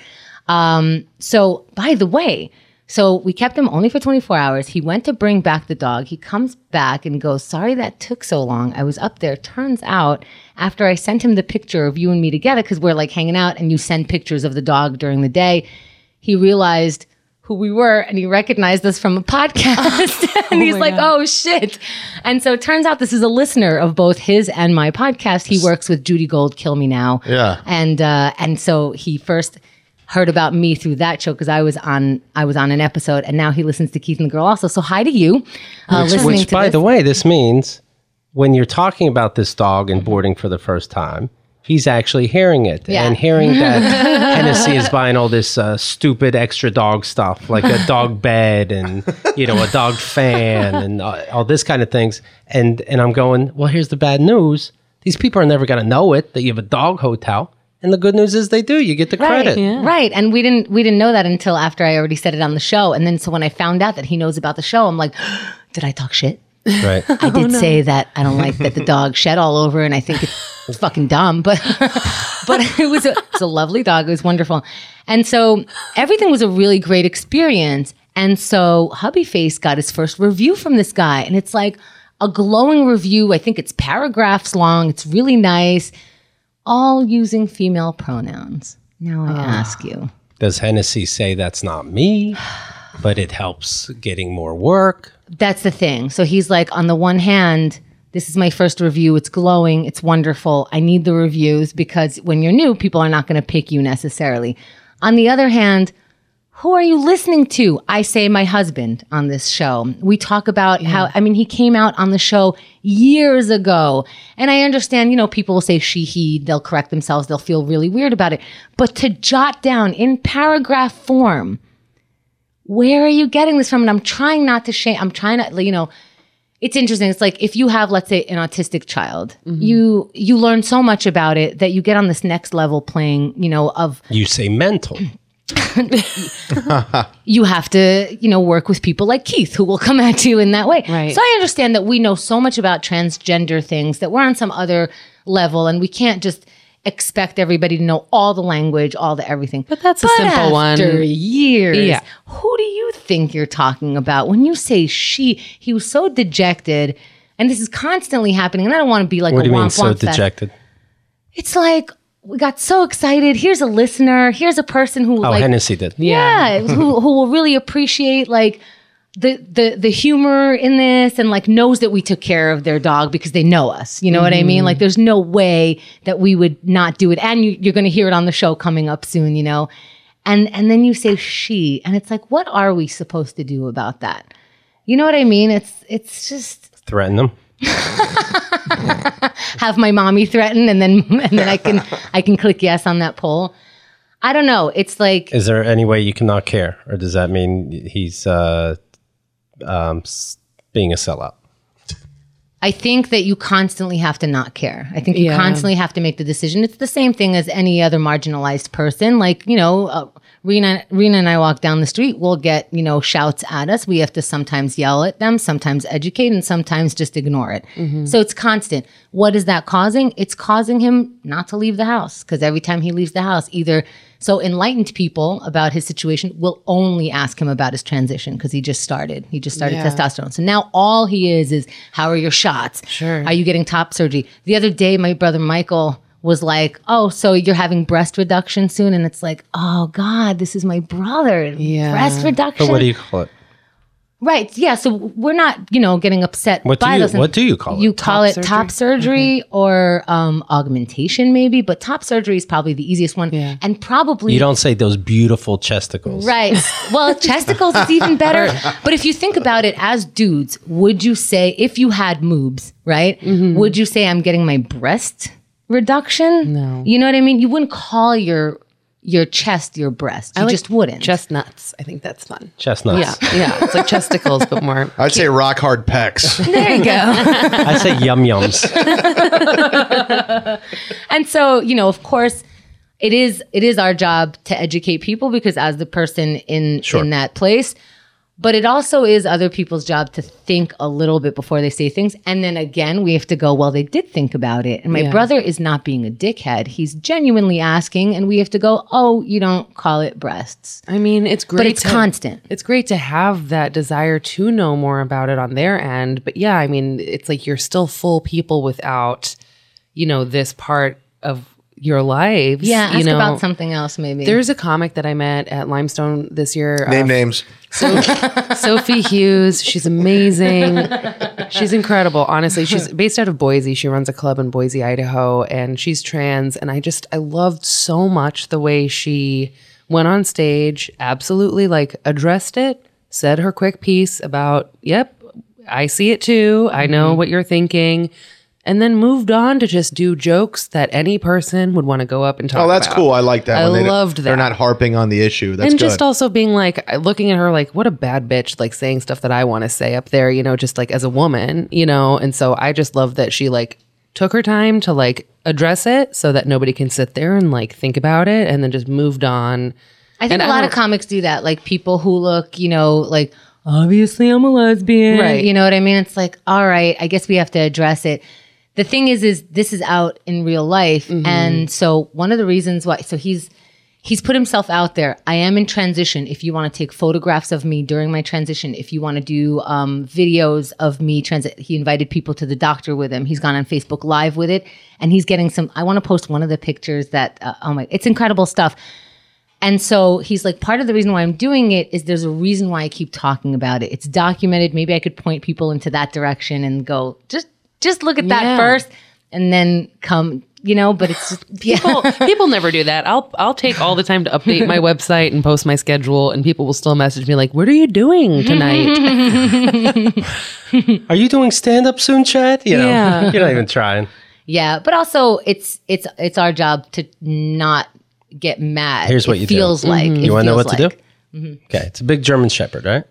So by the way, so we kept him only for 24 hours. He went to bring back the dog. He comes back and goes, sorry that took so long. I was up there. Turns out after I sent him the picture of you and me together, because we're hanging out and you send pictures of the dog during the day, he realized who we were and he recognized us from a podcast. And he's God. Oh shit. And so it turns out this is a listener of both his and my podcast. He works with Judy Gold, Kill Me Now. Yeah. And so he first heard about me through that show, because I was on an episode, and now he listens to Keith and the Girl also. So hi to you. Which by the way, this means when you're talking about this dog and boarding for the first time, he's actually hearing it and hearing that Hennessy is buying all this stupid extra dog stuff, like a dog bed and, a dog fan and all this kind of things. And I'm going, well, here's the bad news. These people are never going to know it, that you have a dog hotel. And the good news is they do. You get the credit. Yeah. Right. And we didn't know that until after I already said it on the show. And then so when I found out that he knows about the show, I'm like, did I talk shit? Right. I did say that I don't like that the dog shed all over, and I think it's fucking dumb, but it was a lovely dog. It was wonderful. And so everything was a really great experience. And so Hubby Face got his first review from this guy, and it's like a glowing review. I think it's paragraphs long. It's really nice, all using female pronouns. Now I ask you. Does Hennessy say that's not me, but it helps getting more work? That's the thing. So he's like, on the one hand, this is my first review. It's glowing. It's wonderful. I need the reviews because when you're new, people are not going to pick you necessarily. On the other hand, who are you listening to? I say my husband on this show. We talk about how, he came out on the show years ago. And I understand, people will say she, he, they'll correct themselves. They'll feel really weird about it. But to jot down in paragraph form, where are you getting this from? And I'm trying not to shame. I'm trying to, it's interesting. It's like if you have, let's say, an autistic child, you learn so much about it that you get on this next level playing, of. You say mental. You have to, work with people like Keith who will come at you in that way. Right. So I understand that we know so much about transgender things that we're on some other level and we can't just expect everybody to know all the language, all the everything. But that's a simple one. After years, Yeah. who do you think you're talking about when you say she? He was so dejected, and this is constantly happening. And I don't want to be like What a do you mean womp so womp fest. dejected? It's like we got so excited. Here's a listener. Here's a person who Hennessy did. yeah, who will really appreciate like the humor in this and like knows that we took care of their dog because they know us. You know what I mean? Like there's no way that we would not do it. And you're going to hear it on the show coming up soon, And then you say she, and it's like, what are we supposed to do about that? You know what I mean? It's just Threaten them. have my mommy threaten, and then I can click yes on that poll. I don't know. It's like, Is there any way you cannot care? Or does that mean he's being a sellout? I think that you constantly have to not care. I think you constantly have to make the decision. It's the same thing as any other marginalized person. Like, Rena and I walk down the street, we'll get, shouts at us. We have to sometimes yell at them, sometimes educate, and sometimes just ignore it. So it's constant. What is that causing? It's causing him not to leave the house because every time he leaves the house, so enlightened people about his situation will only ask him about his transition because he just started testosterone. So now all he is how are your shots? Sure. Are you getting top surgery? The other day, my brother Michael was like, oh, so you're having breast reduction soon? And it's like, oh God, this is my brother. Yeah. Breast reduction. But what do you call it? Right. Yeah. So we're not, getting upset What by those. do you call it? You call it surgery? top surgery or augmentation maybe, but top surgery is probably the easiest one. Yeah. And probably You don't say those beautiful chesticles. right. Well, chesticles is even better. But if you think about it as dudes, would you say, if you had moobs, right? Would you say I'm getting my breast reduction? No. You know what I mean? You wouldn't call your chest your breast. You just wouldn't. Chestnuts. I think that's fun. Chestnuts. Yeah. It's like chesticles, but more. I'd say rock hard pecs. There you go. I say yum yums. And so, of course, it is our job to educate people because as the person in that place, but it also is other people's job to think a little bit before they say things. And then again, we have to go, well, they did think about it. And my brother is not being a dickhead. He's genuinely asking, and we have to go, oh, you don't call it breasts. I mean, it's great. But it's constant. It's great to have that desire to know more about it on their end. But yeah, I mean, it's like you're still full people without, this part of your lives. Yeah, ask about something else maybe. There's a comic that I met at Limestone this year. Name names. Sophie Hughes. She's amazing. She's incredible. Honestly, she's based out of Boise. She runs a club in Boise, Idaho, and she's trans. And I loved so much the way she went on stage, absolutely addressed it, said her quick piece about, yep, I see it too. I know what you're thinking. And then moved on to just do jokes that any person would want to go up and talk about. Oh, that's cool. I like that. I when loved that. They're not harping on the issue. That's and good. just also being looking at her like, what a bad bitch, saying stuff that I want to say up there, just as a woman, And so I just love that she took her time to address it so that nobody can sit there and think about it and then just moved on. I think a lot of comics do that. Like people who look, obviously I'm a lesbian. Right. You know what I mean? It's like, all right, I guess we have to address it. The thing is this is out in real life. And so one of the reasons why, so he's put himself out there. I am in transition. If you want to take photographs of me during my transition, if you want to do videos of me he invited people to the doctor with him. He's gone on Facebook Live with it, and he's getting I want to post one of the pictures that, it's incredible stuff. And so he's like, part of the reason why I'm doing it is there's a reason why I keep talking about it. It's documented. Maybe I could point people into that direction and go, just look at that first and then come, but it's just, People never do that. I'll take all the time to update my website and post my schedule, and people will still message me like, what are you doing tonight? Are you doing stand-up soon, Chad? You're not even trying. Yeah, but also it's our job to not get mad. Here's what it you feels do. like. You want to know what to do? Okay, it's a big German Shepherd, right?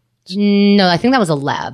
No, I think that was a lab.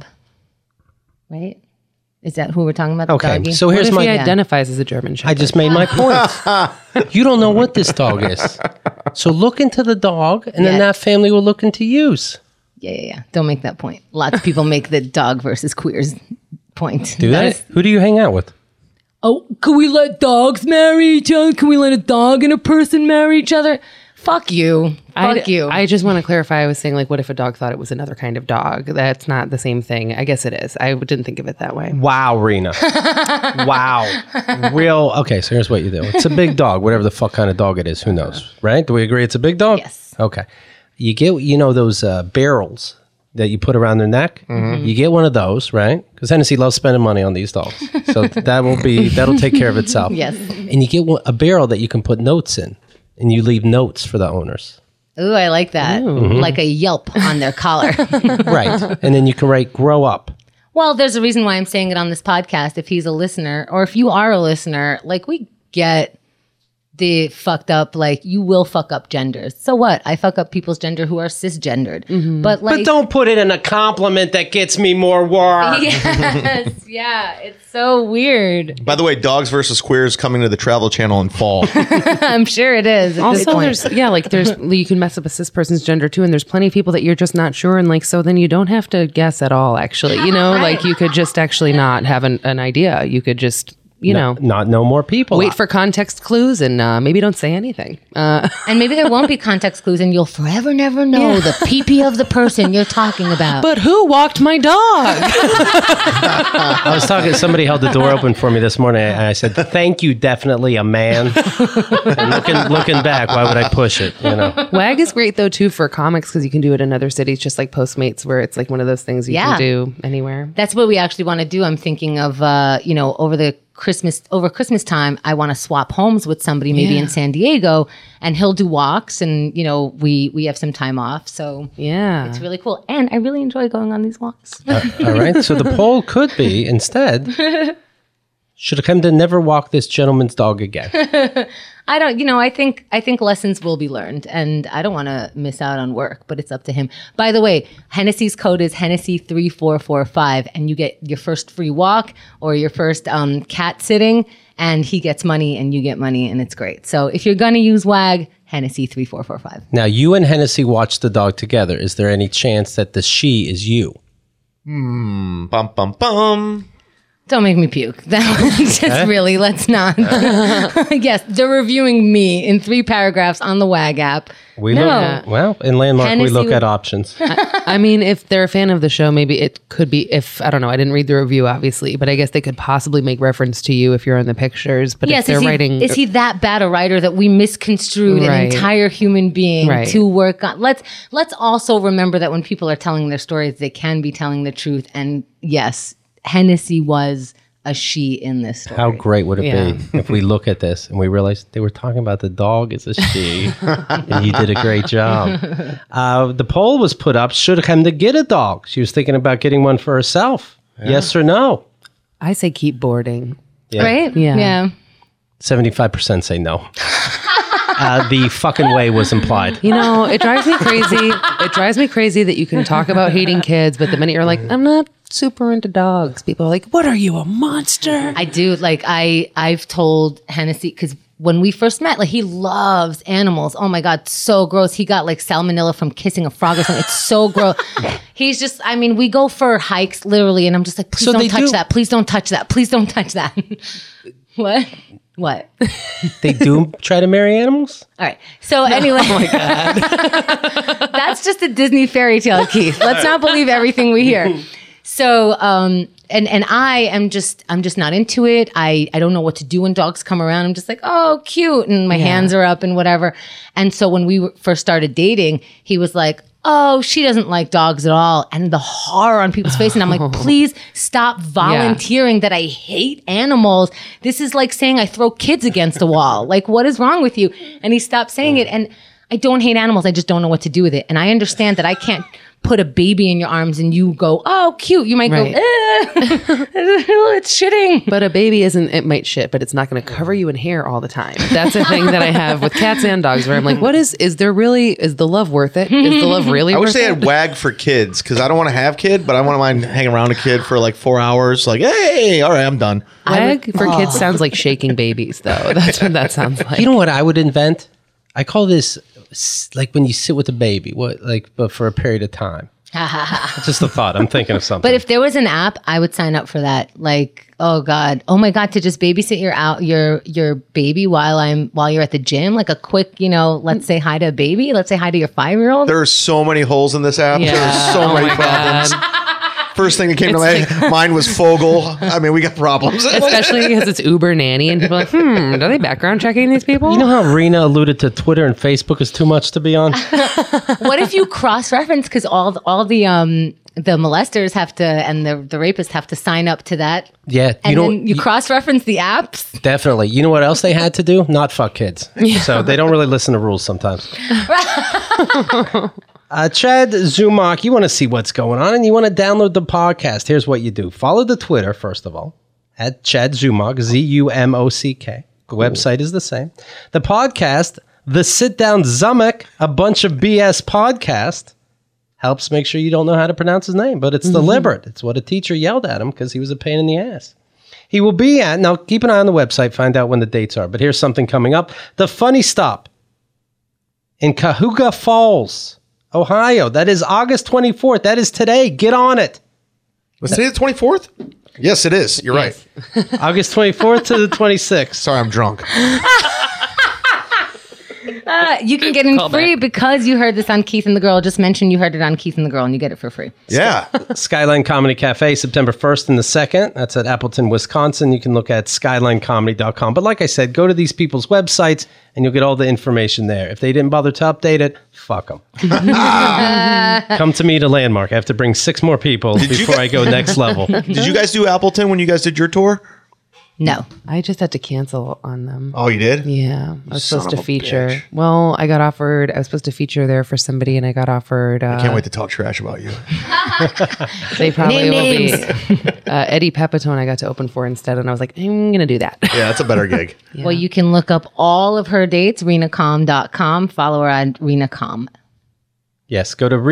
Right? Is that who we're talking about? Okay, doggy? so here's What if my... he identifies as a German Shepherd? I just made my point. You don't know what this dog is. So look into the dog, and then that family will look into yous. Yeah. Don't make that point. Lots of people make the dog versus queers point. Do that? Who do you hang out with? Oh, can we let dogs marry each other? Can we let a dog and a person marry each other? Fuck you. Fuck you. I just want to clarify. I was saying, like, what if a dog thought it was another kind of dog? That's not the same thing. I guess it is. I didn't think of it that way. Wow, Rena. Wow. Okay, so here's what you do. It's a big dog, whatever the fuck kind of dog it is. Who knows, right? Do we agree it's a big dog? Yes. Okay. You get, those barrels that you put around their neck? You get one of those, right? Because Hennessy loves spending money on these dogs. So that'll take care of itself. Yes. And you get a barrel that you can put notes in. And you leave notes for the owners. Ooh, I like that. Like a Yelp on their collar. Right. And then you can write, grow up. Well, there's a reason why I'm saying it on this podcast. If he's a listener, or if you are a listener, like, we get the fucked up, like, you will fuck up genders. So what? I fuck up people's gender who are cisgendered. But like, but don't put it in a compliment that gets me more work. Yes, yeah, it's so weird. By the way, Dogs versus Queers coming to the Travel Channel in fall. I'm sure it is. Also, you can mess up a cis person's gender too, and there's plenty of people that you're just not sure, and like, so then you don't have to guess at all. Actually, like, you could just actually not have an idea. You could just. Not know more people. Wait for context clues and maybe don't say anything. And maybe there won't be context clues, and you'll forever never know the pee-pee of the person you're talking about. But who walked my dog? I was talking, somebody held the door open for me this morning, and I said, thank you, definitely a man. And looking back, why would I push it? WAG is great though too for comics, because you can do it in other cities, just like Postmates, where it's like one of those things you can do anywhere. That's what we actually want to do. I'm thinking of over Christmas time, I want to swap homes with somebody maybe in San Diego, and he'll do walks, and we have some time off, so it's really cool, and I really enjoy going on these walks. All right, so the poll could be instead, should have come to never walk this gentleman's dog again. I don't, I think lessons will be learned, and I don't want to miss out on work, but it's up to him. By the way, Hennessy's code is Hennessy 3445, and you get your first free walk or your first cat sitting, and he gets money and you get money, and it's great. So if you're going to use WAG, Hennessy 3445. Now, you and Hennessy watch the dog together. Is there any chance that the she is you? Bum, bum, bum. Don't make me puke. That was just really, let's not. Yes, they're reviewing me in 3 paragraphs on the WAG app. In Landmark, Hennessy we look at options. I mean, if they're a fan of the show, maybe it could be, I don't know, I didn't read the review, obviously, but I guess they could possibly make reference to you if you're in the pictures. But if they're writing... Is he that bad a writer that we misconstrued an entire human being to work on? Let's also remember that when people are telling their stories, they can be telling the truth. And yes, Hennessy was a she in this story. How great would it be if we look at this and we realize they were talking about the dog as a she, and you did a great job. The poll was put up, should come to get a dog. She was thinking about getting one for herself. Yeah. Yes or no? I say keep boarding. Yeah. Right? Yeah. 75% say no. The fucking way was implied. It drives me crazy. It drives me crazy that you can talk about hating kids, but the minute you're like, I'm not super into dogs, people are like, what are you, a monster? I do. Like, I've told Hennessy, because when we first met, like he loves animals. Oh my God, so gross. He got like salmonella from kissing a frog or something. It's so gross. He's just, I mean, we go for hikes literally, and I'm just like, please don't touch that. Please don't touch that. Please don't touch that. What? They do try to marry animals? All right. So anyway, oh my God. That's just a Disney fairy tale, Keith. Let's not believe everything we hear. So, and I'm just not into it. I don't know what to do when dogs come around. I'm just like, oh, cute. And my hands are up and whatever. And so when we first started dating, he was like, oh, she doesn't like dogs at all. And the horror on people's face. And I'm like, please stop volunteering that I hate animals. This is like saying I throw kids against a wall. Like, what is wrong with you? And he stopped saying it. And I don't hate animals. I just don't know what to do with it. And I understand that I can't put a baby in your arms and you go, oh, cute. You might go, it's shitting. But a baby it might shit, but it's not going to cover you in hair all the time. That's a thing that I have with cats and dogs where I'm like, is the love worth it? Is the love really worth it? I wish they had WAG for kids because I don't want to have kid, but I wouldn't mind hanging around a kid for like 4 hours. Like, hey, all right, I'm done. WAG for kids sounds like shaking babies, though. That's what that sounds like. You know what I would invent? I call this like when you sit with a baby, but for a period of time. Just a thought. I'm thinking of something. But if there was an app, I would sign up for that. Like, oh my God, to just babysit your baby while you're at the gym, like a quick, let's say hi to a baby, let's say hi to your 5-year-old. There are so many holes in this app. Yeah. There are so many problems. First thing that came to my mind was Fogel. I mean, we got problems. Especially because it's Uber Nanny and people are like, are they background checking these people? You know how Rena alluded to Twitter and Facebook is too much to be on? What if you cross-reference? Because all the molesters have to, and the rapists have to sign up to that. Yeah. And then you cross-reference the apps? Definitely. You know what else they had to do? Not fuck kids. Yeah. So they don't really listen to rules sometimes. Chad Zumock, you want to see what's going on and you want to download the podcast. Here's what you do. Follow the Twitter, first of all, at Chad Zumock, Zumock. The website is the same. The podcast, The Sit Down Zumock, a bunch of BS podcast, helps make sure you don't know how to pronounce his name, but it's deliberate. It's what a teacher yelled at him because he was a pain in the ass. He will be at, now keep an eye on the website, find out when the dates are, but here's something coming up. The Funny Stop in Cuyahoga Falls, Ohio. That is August 24th. That is today. Get on it. Was today the 24th? Yes, it is. You're right. August 24th to the 26th. Sorry, I'm drunk. You can get in free because you heard this on Keith and the Girl. Just mention you heard it on Keith and the Girl and you get it for free. Yeah. Skyline Comedy Cafe, September 1st and the 2nd. That's at Appleton, Wisconsin. You can look at skylinecomedy.com. But like I said, go to these people's websites and you'll get all the information there. If they didn't bother to update it, fuck them. Come to me to Landmark. I have to bring 6 more people before I go next level. Did you guys do Appleton when you guys did your tour? No. I just had to cancel on them. Oh, you did? Yeah. I was supposed to feature. Bitch. Well, I was supposed to feature there for somebody and I got offered. I can't wait to talk trash about you. They probably will be. Eddie Pepitone I got to open for instead. And I was like, I'm going to do that. Yeah, that's a better gig. Yeah. Well, you can look up all of her dates, renacom.com. Follow her on renacom. Yes, go to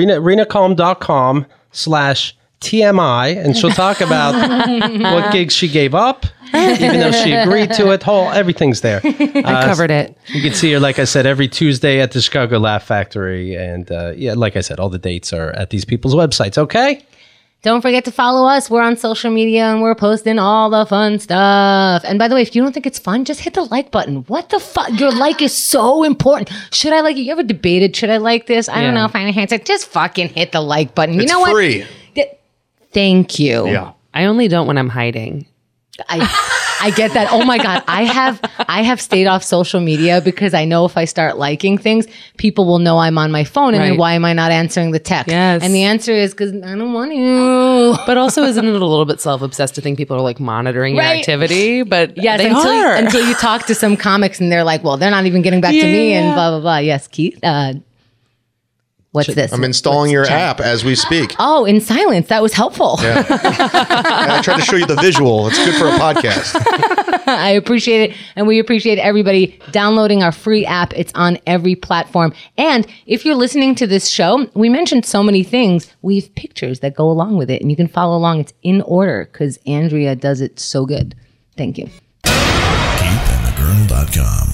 renacom.com/TMI and she'll talk about what gigs she gave up, even though she agreed to it. Everything's there. I covered it. You can see her, like I said, every Tuesday at the Chicago Laugh Factory. And like I said, all the dates are at these people's websites, okay? Don't forget to follow us. We're on social media and we're posting all the fun stuff. And by the way, if you don't think it's fun, just hit the like button. What the fuck? Your like is so important. Should I like it? You ever debated, should I like this? I don't know. Final answer. Just fucking hit the like button. You know what? It's free. Thank you. Yeah. I only don't when I'm hiding. I get that. Oh my God. I have stayed off social media because I know if I start liking things, people will know I'm on my phone. And then why am I not answering the text? Yes. And the answer is because I don't want to. But also, isn't it a little bit self-obsessed to think people are like monitoring your activity? But yes, until you talk to some comics and they're like, well, they're not even getting back to me and blah, blah, blah. Yes, Keith. What's this? I'm installing your app as we speak. Oh, in silence. That was helpful. Yeah. I tried to show you the visual. It's good for a podcast. I appreciate it. And we appreciate everybody downloading our free app. It's on every platform. And if you're listening to this show, we mentioned so many things. We have pictures that go along with it. And you can follow along. It's in order because Andrea does it so good. Thank you. KeithAndTheGirl.com